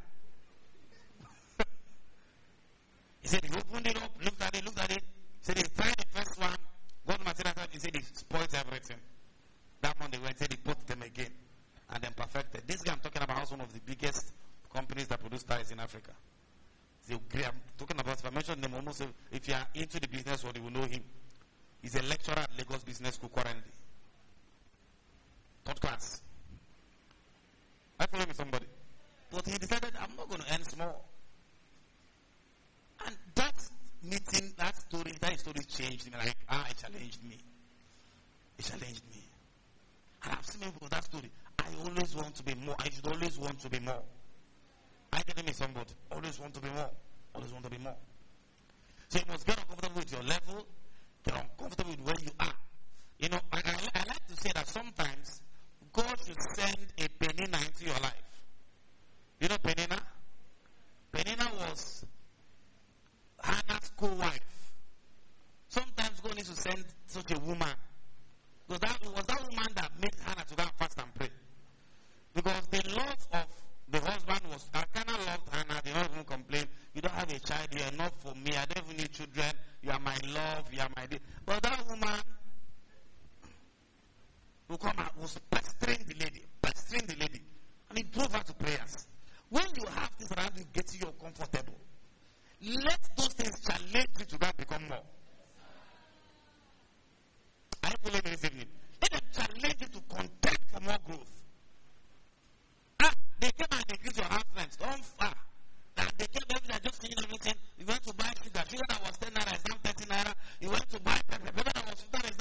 He said he opened it up, looked at it. Said he tried the first one. God material. He said he spoiled everything. That month they went, said he put them again and then perfected. This guy I'm talking about is one of the biggest companies that produce ties in Africa. So I'm talking about, if I mention them, almost if you are into the business world, you will know him. He's a lecturer at Lagos Business School currently. Third class. I follow with somebody. But he decided, I'm not going to earn small. And that meeting, that story changed me. Like, it challenged me. It challenged me. And I've seen people with that story. I always want to be more. I should always want to be more. I get me somebody. Always want to be more. Always want to be more. So you must get uncomfortable with your level. Get uncomfortable with where you are. You know, I like to say that sometimes God should send a Penina into your life. You know Penina? Penina was Hannah's co-wife. Sometimes God needs to send such a woman. Because it was that woman that made Hannah to go and fast and pray. Because the love of the husband was, Elkanah loved Hannah, they don't even complain. You don't have a child, you're enough for me, I don't even need children, you are my love, you are my dear. But that woman who come out was pestering the lady. And he drove her to prayers. When you have this around you, get you comfortable. Let those things challenge you to go and become more. I believe in this evening. Let them challenge you to contend for more growth. They came and increased your house rent. Don't far. And they came every day just cleaning everything. You went to buy sugar. Sugar that was 10 naira is now 30 naira. You went to buy pepper. Pepper that was 50 naira is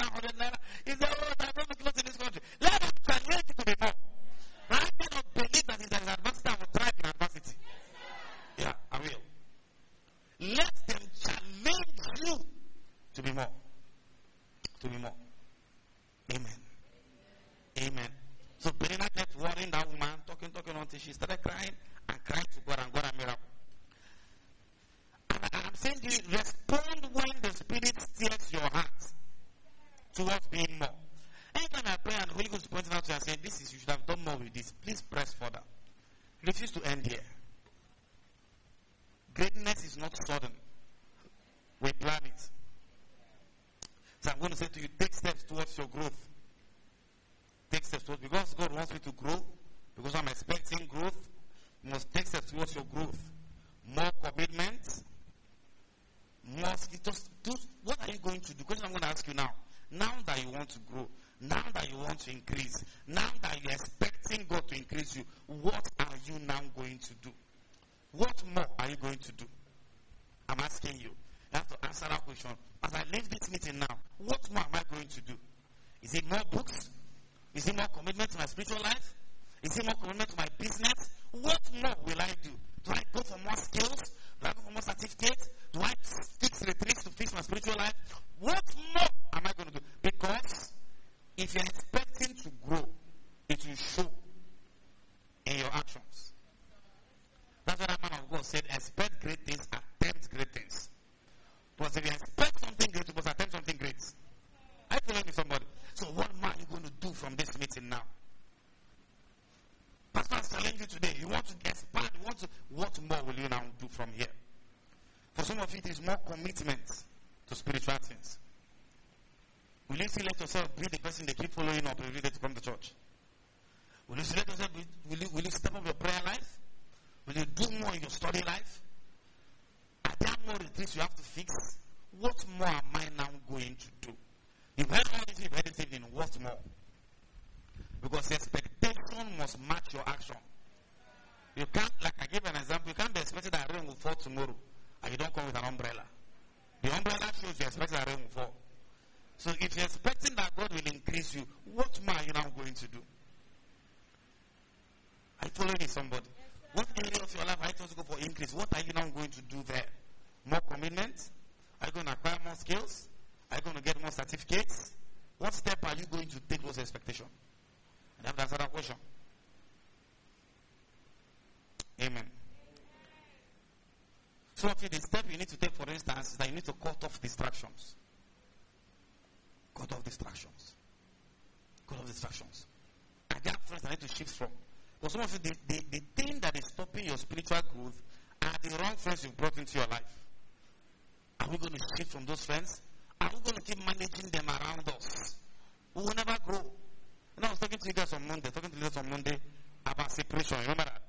say to you, take steps towards your growth. Take steps towards, because God wants me to grow, because I'm expecting growth, you must take steps towards your growth. More commitment, more, what are you going to do? Question I'm going to ask you now. Now that you want to grow, now that you want to increase, now that you're expecting God to increase you, what are you now going to do? What more are you going to do? I'm asking you. You have to answer that question. As I leave this meeting now, what more am I going to do? Is it more books? Is it more commitment to my spiritual life? Is it more commitment to my business? What more will I do? Do I go for more skills? Do I go for more certificates? Do I fix retreats to fix my spiritual life? What more am I going to do? Because if you're expecting to grow, it will show in your actions. That's what that man of God said. Expect great things, attempt great things. Because if you expect something great, you must attempt something great. I feel like somebody. So what more are you going to do from this meeting now? Pastor has challenged you today. You want to expand. What more will you now do from here? For some of it is more commitment to spiritual things. Will you still let yourself be the person they keep following up every day to come to church? Will you still let yourself will you step up your prayer life? Will you do more in your study life? Are there more retreats you have to fix? What more am I now going to do? You've heard all this, you've heard this evening. What more? Because expectation must match your action. You can't, like I gave an example, you can't be expecting that rain will fall tomorrow and you don't come with an umbrella. The umbrella shows you're expecting that rain will fall. So if you're expecting that God will increase you, what more are you now going to do? Are you following somebody? What area of your life are you supposed to go for increase? What are you now going to do there? More commitment? Are you going to acquire more skills? Are you going to get more certificates? What step are you going to take towards expectation? And I have to answer that question. Amen. So the step you need to take, for instance, is that you need to cut off distractions. Cut off distractions. Cut off distractions. I got friends I need to shift from. But some of you, the thing that is stopping your spiritual growth are the wrong friends you've brought into your life. Are we going to shift from those friends? Are we going to keep managing them around us? We will never grow. And I was talking to you guys on Monday, about separation. Remember that?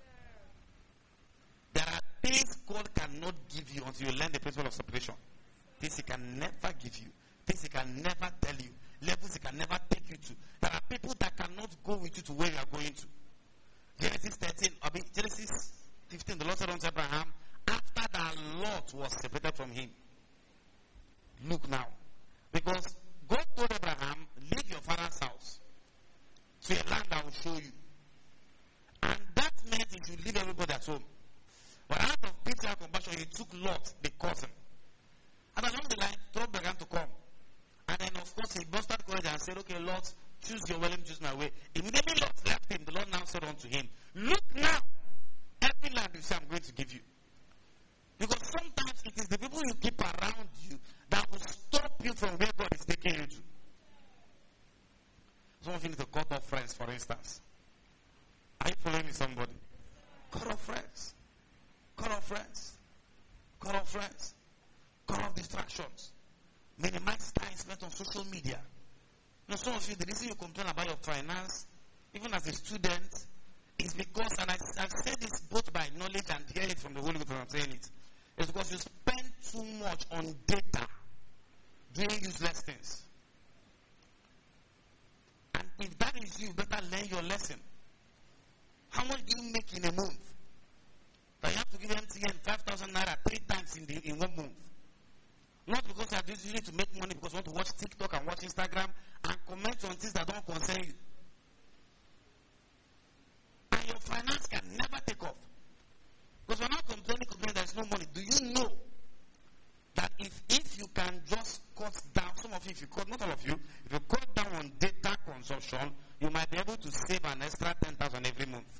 There are things God cannot give you until you learn the principle of separation. Things He can never give you. Things He can never tell you. Levels He can never take you to. There are people that cannot go with you to where you are going to. Genesis 15, the Lord said unto Abraham, after that Lot was separated from him. Look now. Because God told Abraham, leave your father's house to a land I will show you. And that meant he should leave everybody at home. But out of pity and compassion, he took Lot, the cousin. And along the line, trouble began to come. And then, of course, he mustered courage and said, okay, Lot, choose your way, let me choose my way. Immediately Lot left him. The Lord now said unto him, look now, every land you say I'm going to give you. Because sometimes it is the people you keep around you that will stop you from where God is taking you to. Some of you need to cut off friends, for instance. Are you following somebody? Cut off friends. Cut off friends. Cut off friends. Cut off distractions. Minimize time spent on social media. You know, some of you, the reason you complain about your finance, even as a student, is because, and I've said this both by knowledge and hear it from the Holy Ghost when I'm saying it, it's because you spend too much on data doing useless things. And if that is you, better learn your lesson. How much do you make in a month? That you have to give MTN 5,000 naira 3 times in 1 month. Not because you are doing it to make money, because you want to watch TikTok and watch Instagram and comment on things that don't concern you. And your finance can never take off. Because we're not complaining there's no money. Do you know that if you can just cut down, some of you, if you cut, not all of you, if you cut down on data consumption, you might be able to save an extra 10,000 every month.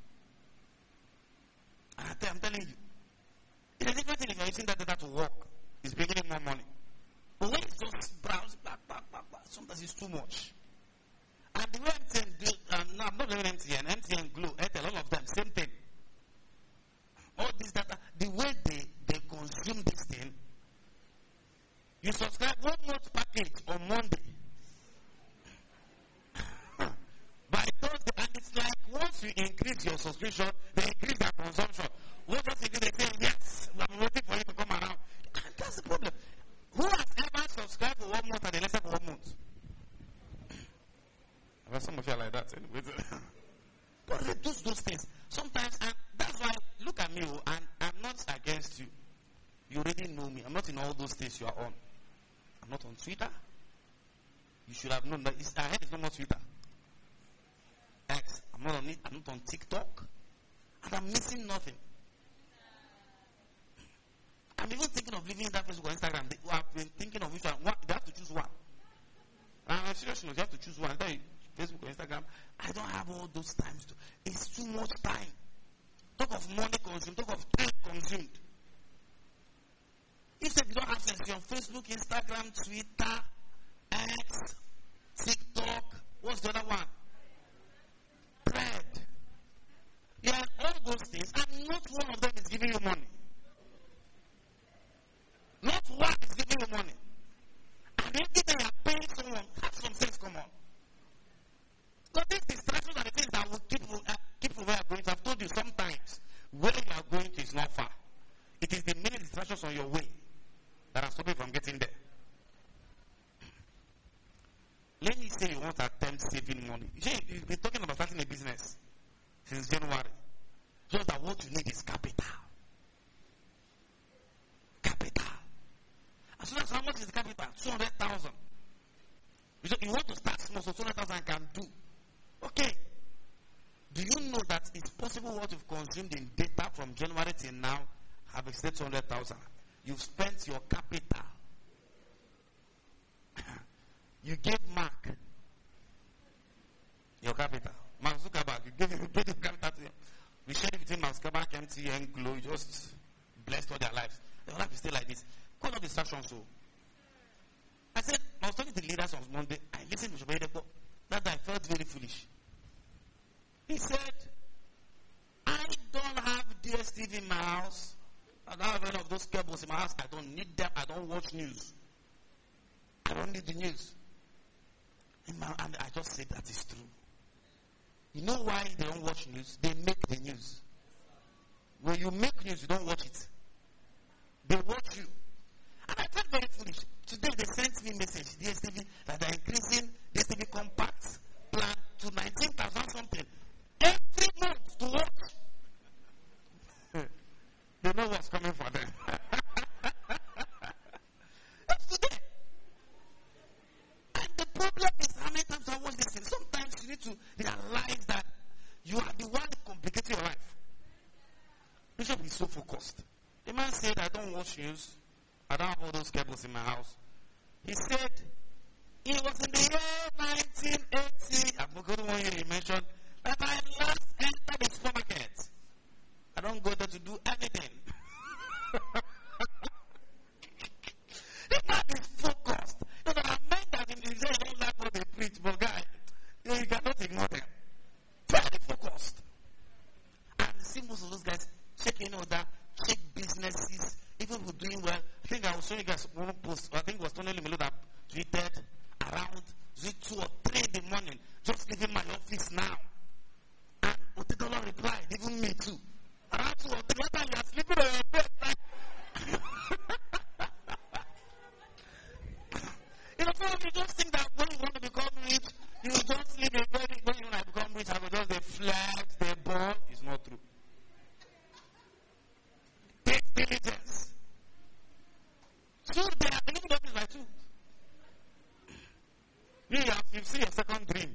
And I'm telling you, it's a different thing if you're using that data to work. It's bringing in more money. But when it's just browse, sometimes it's too much. And the way MTN do, no, I'm not doing MTN, Glo, Airtel, all of them, same thing. All this data, the way they consume this thing, you subscribe 1 month package on Monday. not against you. You already know me. I'm not in all those things you are on. I'm not on Twitter. You should have known that. I heard it's not on Twitter. X. I'm not on it. I'm not on TikTok. And I'm missing nothing. I'm even thinking of leaving that Facebook or Instagram. I've been thinking of which one. They have to choose one. I'm serious. You have to choose one. Facebook or Instagram. I don't have all those times. It's too much time. Talk of money consumed. Talk of time consumed. If you don't have sense, you're on Facebook, Instagram, Twitter, X, TikTok. What's the other one? Bread. Yeah, all those things, and not one of them is giving you money. Not one is giving you money. And every day you're paying someone, have some sense come on. So these distractions are the things that will keep from where you're going to. I've told you sometimes, where you are going to is not far. It is the many distractions on your way that are stopping from getting there. Let me say you want to attempt saving money. You've been talking about starting a business since January. Just that what you need is capital. Capital. As soon as how much is the capital? 200,000. You want to start small, so 200,000 can do. Okay. Do you know that it's possible what you've consumed in data from January till now have exceeded 200,000? You've spent your capital. You gave Mark your capital. Mark Zuckerberg, you gave your capital to him. We shared it between Mark Zuckerberg, MTN, Glow. You just blessed all their lives. Their life is still like this. Call up distractions. So I said, I was talking to the leaders on Monday. I listened to Shabbat. That I felt very foolish. He said, I don't have DSTV in my house. I don't have any of those cables in my house. I don't need them. I don't watch news. I don't need the news. And I just said that is true. You know why they don't watch news? They make the news. When you make news, you don't watch it. They watch you. And I felt very foolish. Today they sent me a message, DSTV, that they're increasing DSTV compact plan to 19,000 something. Every month to watch. They know what's coming for them. That's today. And the problem is how many times I watch this thing. Sometimes you need to realize that you are the one complicating your life. Bishop is so focused. The man said, I don't watch news. I don't have all those cables in my house. He said, it was in the year 1980, I forgot the one year he mentioned, that I last entered the supermarket. I don't go there to do anything. The man is focused. You know, there are men that in Israel don't like what they preach, but guy, you cannot ignore them. Very focused. And see most of those guys checking out that, check businesses, even who doing well. I think I was showing you guys one post, I think it was Tony Limelo that tweeted around 2 or 3 in the morning, just leaving my office now. And Otedola replied, even me too. Around 2 or 3, what time you are sleeping on your bed, right? You know, some of you just think that when you want to become rich, you will just live a very, when you want to become rich, I will just they flex, they burn. It's not true. Take diligence. So they are believing office by 2. You see your second dream.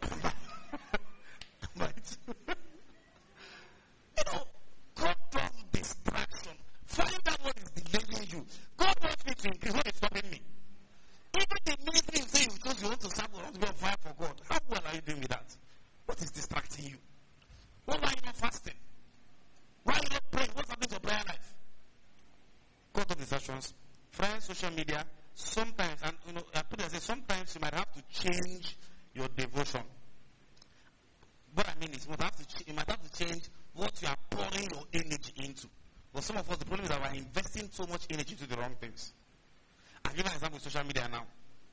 By 2. You know, cut off distraction. Find out what is delaying you. God wants me to increase. What is stopping me? Even the ministry you say you chose you want to serve, you want to be on fire for God. How well are you doing with that? What is distracting you? Why are you not fasting? Why are you not praying? What's happening to your prayer life? Cut off distractions. Friends, social media, sometimes, and you know, I put it as sometimes you might have to change your devotion. What I mean is, you might have to change what you are pouring your energy into. But some of us, the problem is that we are investing so much energy into the wrong things. I'll give an example with social media now.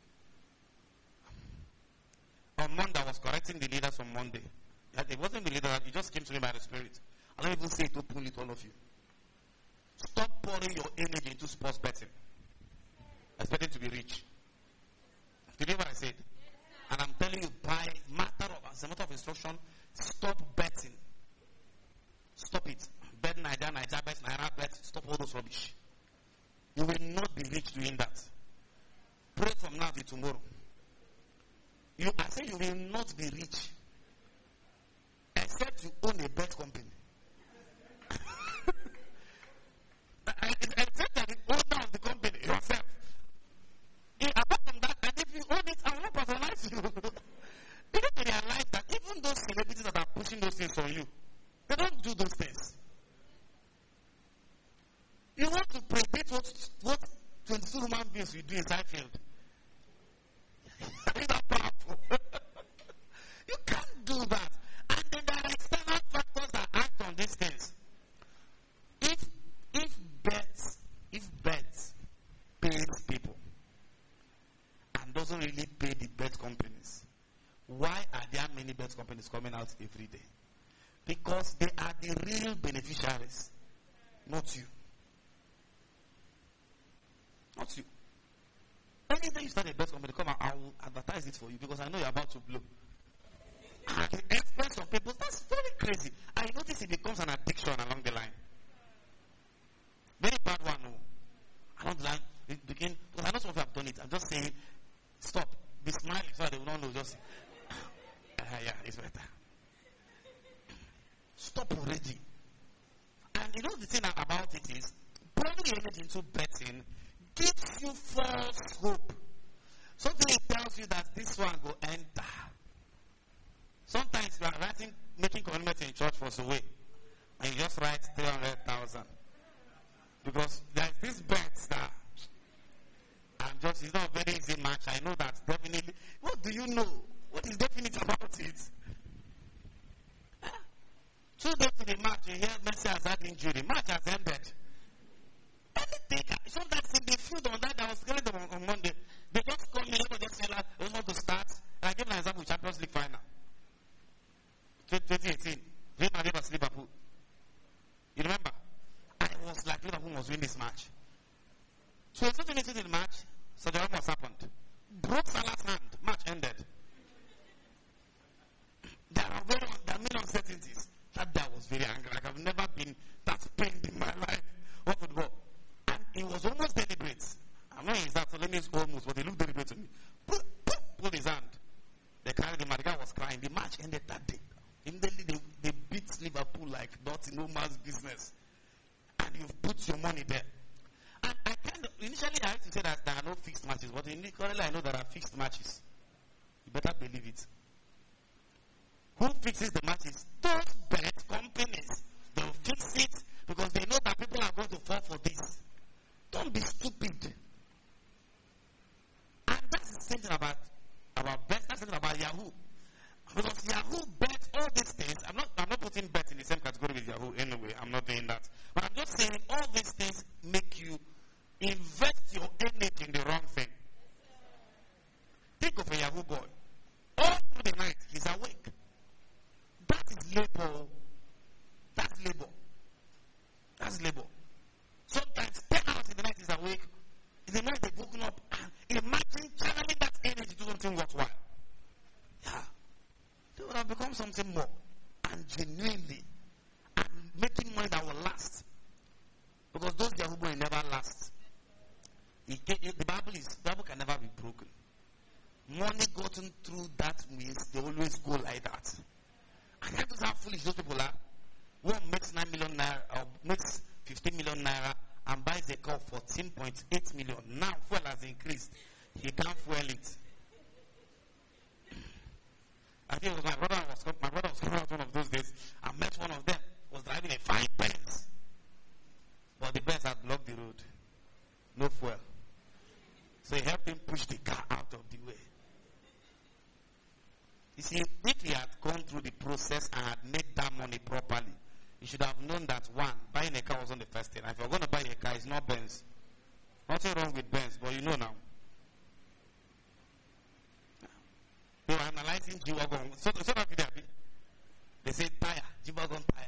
On Monday, I was correcting the leaders on Monday. It wasn't the leader, it just came to me by the Spirit. I don't even say it openly to all of you. Stop pouring your energy into sports betting. Expecting to be rich. Did you hear what I said? And I'm telling you, as a matter of instruction, stop betting. Stop it. bet Niger, bet Naira, bet, stop all those rubbish. You will not be rich doing that. Pray from now till tomorrow. I say you will not be rich except you own a bet company. Except that the owner of the company yourself. Apart from that, and if you own it, I will not patronize you. You don't realize that even those celebrities that are pushing those things on you, they don't do those things. You want to predict what 22 human beings will do in Seinfeld. Is that powerful? You can't do that. And then there are external factors that act on these things. If bets pays people and doesn't really pay the bet companies, why are there many bet companies coming out every day? Because they are the real beneficiaries, not you. Not you. Anytime you start a bet company, come out, I will advertise it for you because I know you're about to blow. At the expense of people, that's very crazy. I notice it becomes an addiction along the line. Very bad one, no. Along the line, it became, because I know some of you have done it. I'm just saying, stop. Be smiling so they will not know. Just, yeah, it's better. Stop already. And you know the thing about it is, pouring the energy into betting gives you false hope. Something tells you that this one will enter. Sometimes you are making commitment in church for the way, and you just write 300,000 because there is this bet that it's not a very easy match. I know that definitely. What do you know? What is definite about it? 2 days to the match, you hear Messi has had injury. Match has ended. Anything. Sometimes in the field on that, I was telling them on Monday, they just call me, they just say, we want to start. And I give an example, Champions League final. 2018, Real Madrid vs Liverpool. You remember? I was like, Liverpool was winning this match. So 20 minutes into the match, so the what happened. Broke Salah's hand, match ended. There are many uncertainties. That was very angry. Like I've never been that pained in my life of football. And it was almost deliberate. I'm not exactly, so let me use almost, but it looked deliberate to me. Pulled his hand. They carried him, and the guy was crying. The match ended that day. Immediately they beat Liverpool like not no man's business. And you've put your money there. And I initially I had to say that there are no fixed matches, but currently I know there are fixed matches. You better believe it. Who fixes the matches? Those bet companies. They'll fix it because they know that people are going to fall for this. Don't be stupid. And that's the same thing about bet. That's the thing about Yahoo. Because Yahoo bets all these things. I'm not putting bet in the same category with Yahoo anyway. I'm not doing that. But I'm just saying all these things make you invest your energy in the wrong thing. Think of a Yahoo boy. All through the night, he's awake. That is labor. That's labor. That's labor. Sometimes 10 hours in the night he's awake. In the night they've woken up and imagine channeling that energy to do something worthwhile. Yeah. They would have become something more. And genuinely. And making money that will last. Because those Yahoo boys never last. The Bible can never be broken. Money gotten through that means they always go like that. And that is how foolish those people are. One makes 9 million naira or makes 15 million naira and buys a car for 14.8 million. Now fuel has increased. He can't fuel it. I think it was my brother was coming out one of those days. I met one of them. Was driving a fine Benz. But the Benz had blocked the road. No fuel. So he helped him push the car out of the way. You see, if he had gone through the process and had made that money properly, you should have known that, one, buying a car wasn't the first thing. And if you're going to buy a car, it's not Benz. Nothing wrong with Benz, but you know now. They were analyzing G-Wagon. So that video, they say tire, G-Wagon tire.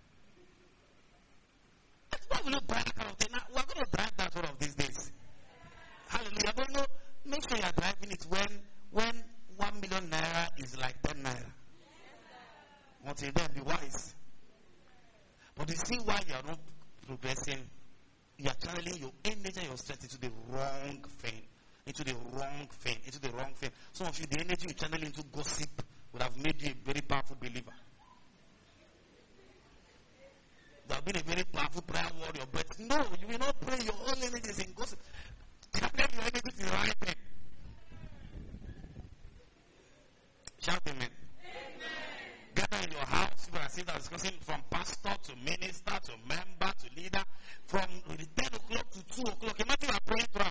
Why will you buy that kind of thing? Now, we're going to drive that one of these days. Hallelujah. But no, make sure you're driving it when 1 million naira is like 10 naira. Until then, be wise. But you see why progressing, you are channeling your energy and your strength into the wrong thing. Some of you, the energy you channel into gossip would have made you a very powerful believer. You have been a very powerful prayer warrior, but no, you will not pray. Your own energy is in gossip. Channel your energy to the right thing. Shout amen. Gather in your house, you are sitting discussing from pastor to minister to member to leader, from 10 o'clock to 2 o'clock. Imagine you are praying throughout.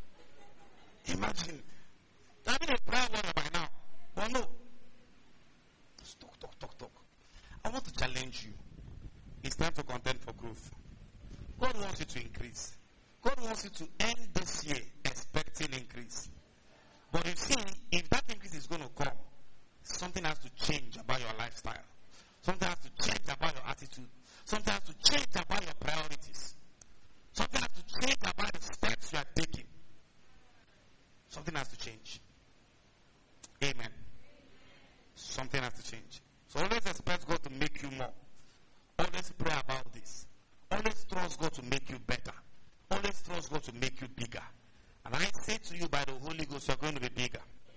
Imagine. I've been a prayer warrior by now. But no. Just talk. I want to challenge you. It's time to contend for growth. God wants you to increase. God wants you to end this year expecting increase. But you see, if that increase is going to come, something has to change about your lifestyle. Something has to change about your attitude. Something has to change about your priorities. Something has to change about the steps you are taking. Something has to change. Amen. Something has to change. So always expect God to make you more. Always pray about this. Always trust God to make you better. Always trust God to make you bigger. And I say to you by the Holy Ghost, you're going to be bigger.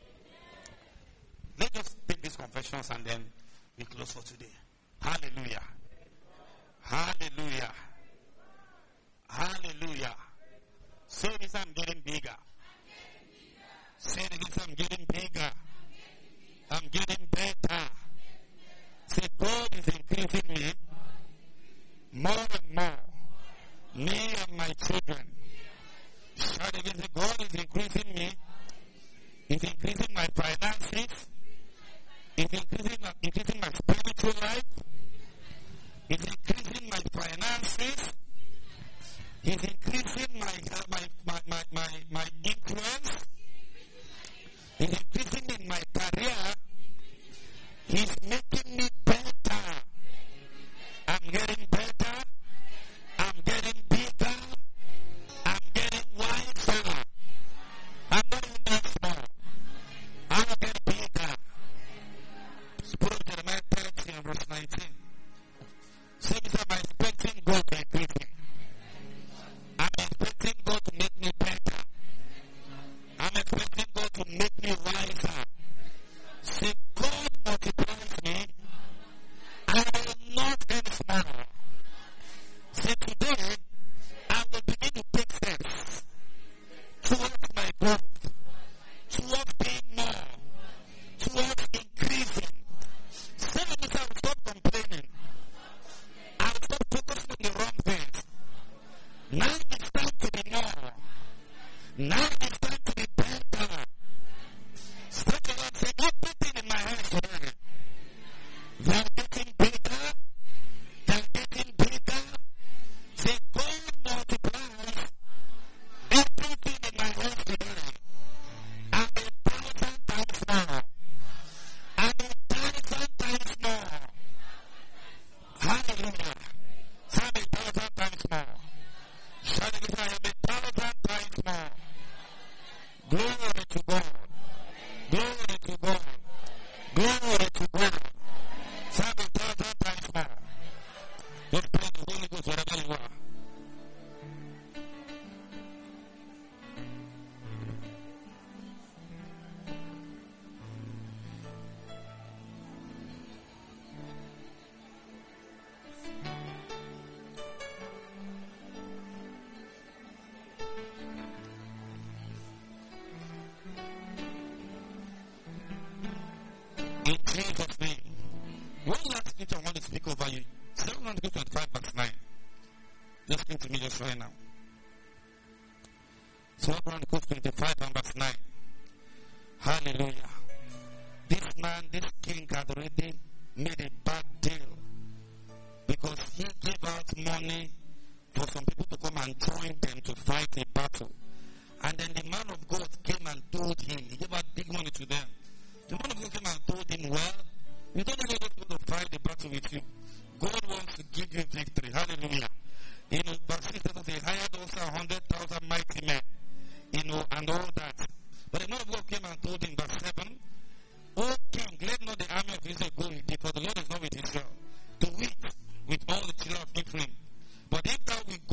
Let's just take these confessions and then we close for today. Hallelujah. Hallelujah. Hallelujah. Say this, I'm getting bigger. Say this, I'm getting bigger. I'm getting better. Say, God is increasing me more and more. Me and my children. Shout again, say, God is increasing me. He's increasing my finances. He's increasing my spiritual life. He's increasing my finances. He's increasing my influence. He's increasing in my career. He's making me better. I'm getting better. I'm getting bigger. I'm getting wiser. I'm not even that small. I'm getting bigger. Spirit of Jeremiah 30 and verse 19. Say this, I'm expecting God to increase me. I'm expecting God to make me better. I'm expecting God to make me wiser. Say, God multiplies me. I will not end small. Say, today, I will begin to take steps towards my growth, towards being more, towards increasing. Say this, I will stop complaining. I will stop focusing on the wrong things. Now it's time to be more. Now it's time to be better. Stretch it out, say, everything in my hands today. They're getting bigger. They're getting bigger. Say, God multiplies everything in my hands today. I'm 1,000 times more. I'm 1,000 times more. Hallelujah. I'm 1,000 times more. Shout it, I am 1,000 times more. Glory to God. Glory to God. Glory to God. I'm 1,000 times more. Let's pray the Holy Ghost wherever you are. In Jesus' name. One last scripture I want to speak over you. 2 Chronicles 25 verse 9. Just listen to me just right now. 2 Chronicles 25 and verse 9. Hallelujah. This man, this king had already made a bad deal because he gave out money for some people to come and join them to fight a battle. And then the man of God came and told him, he gave out big money to them. The man of God came and told him, well, you don't need to go to fight the battle with you. God wants to give you victory. Hallelujah. You know, verse 6 says, he hired also 100,000 mighty men, you know, and all that. But the man of God came and told him, verse 7, O king, let not the army of Israel go with thee, for the Lord is not with Israel, to weep with all the children of Ephraim. But if thou wilt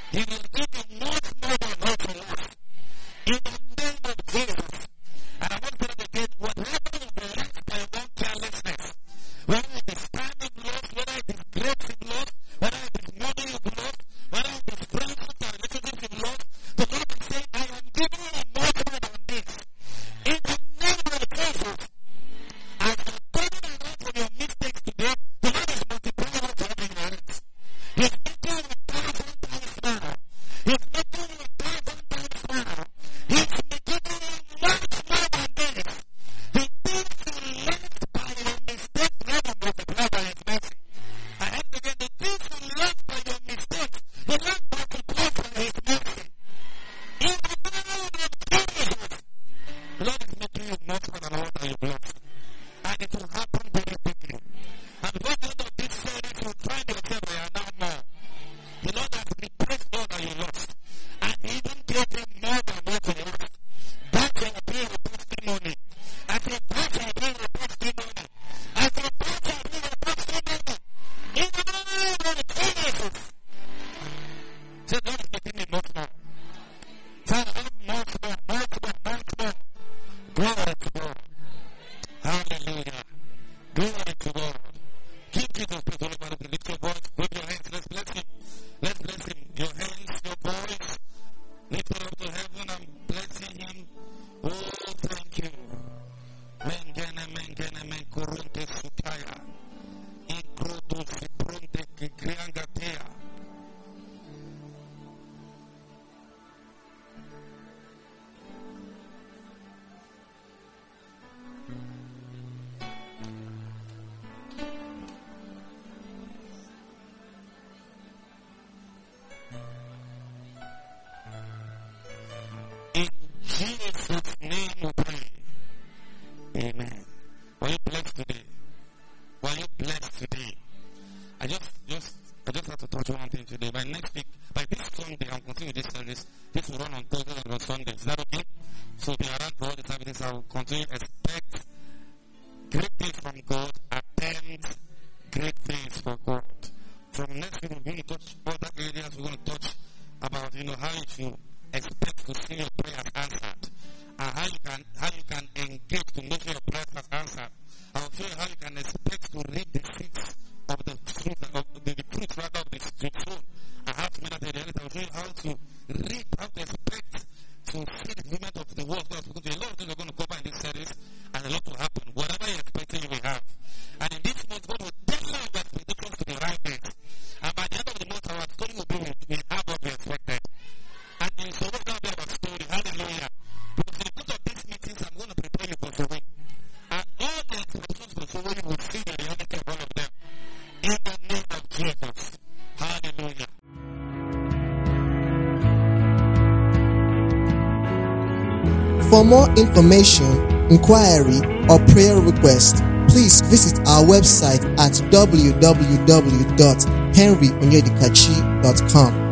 He will give you much more than what you lost. In the name of Jesus. And I want to say it again, whatever you've been lost by your own carelessness, whether it is time you've lost, whether it is grace you've lost, whether it is money you've lost, whether it is friendships or relationships you've lost, the Lord is saying, I am giving you much more than this. In the name of Jesus, as you're turning around from your mistakes today, the Lord is multiplying what you have in your hands. He's making you 1,000 times now. He's making you 1,000 times now. He's making you much more than this. The things you left by your mistakes, the Lord will multiply by His mercy. I have to get the things you left by your mistakes, the Lord multiplies by His mercy. In the name of Jesus, the Lord is making you much more than all that you've lost. And it will happen very quickly. And before the end of this series, you'll find yourself where you are now more. The Lord has replaced all that you lost. And He even gave you more than what you lost. That shall be your testimony. I said, that shall be your testimony. I said, that shall be your testimony. In the name of Jesus. So the Lord is making me much more. So I have much more, much more, much more. Glory to God. Hallelujah. Glory to God. Give Jesus praise. Everybody, lift your voice, wave your hands. Let's bless Him. Let's bless Him. Your hands, your voice. Lift it up to heaven and blessing Him. Oh, thank you. Mengene, kurunte sutaya. Ikroto siprunte kikriangatea. In Jesus' name we pray. Amen. Were you blessed today? Were you blessed today? I just have to touch one thing today. By next week, by this Sunday, I'm continuing this service. This will run on Thursday and on Sunday. Is that okay? So be around for all the services. I will continue to expect great things from God. Attempt great things for God. From next week, we're going to touch other areas. We're going to touch about how you should expect to see your prayers answered, and how you can engage to make sure your prayers are answered. I will show you how you can expect to reap the seeds of the fruit of the fruit rather of the soul. I have to meditate on it. I will show you how to reap, how to expect to see the movement of the world. Because a lot of things are going to cover in this series, and a lot will happen. Whatever you're expecting, you will have. And in this month, God will tell you your expectations to the right things. And by the end of the month, our story will be we have what we expected. And it's always going to be our story. Hallelujah. Because in the course of these meetings, I'm going to prepare you for Zoe. And all the expectations for Zoe, you will see the reality of all of them. In the name of Jesus. Hallelujah. For more information, inquiry, or prayer request, please visit our website at www.henryonyedikachi.com.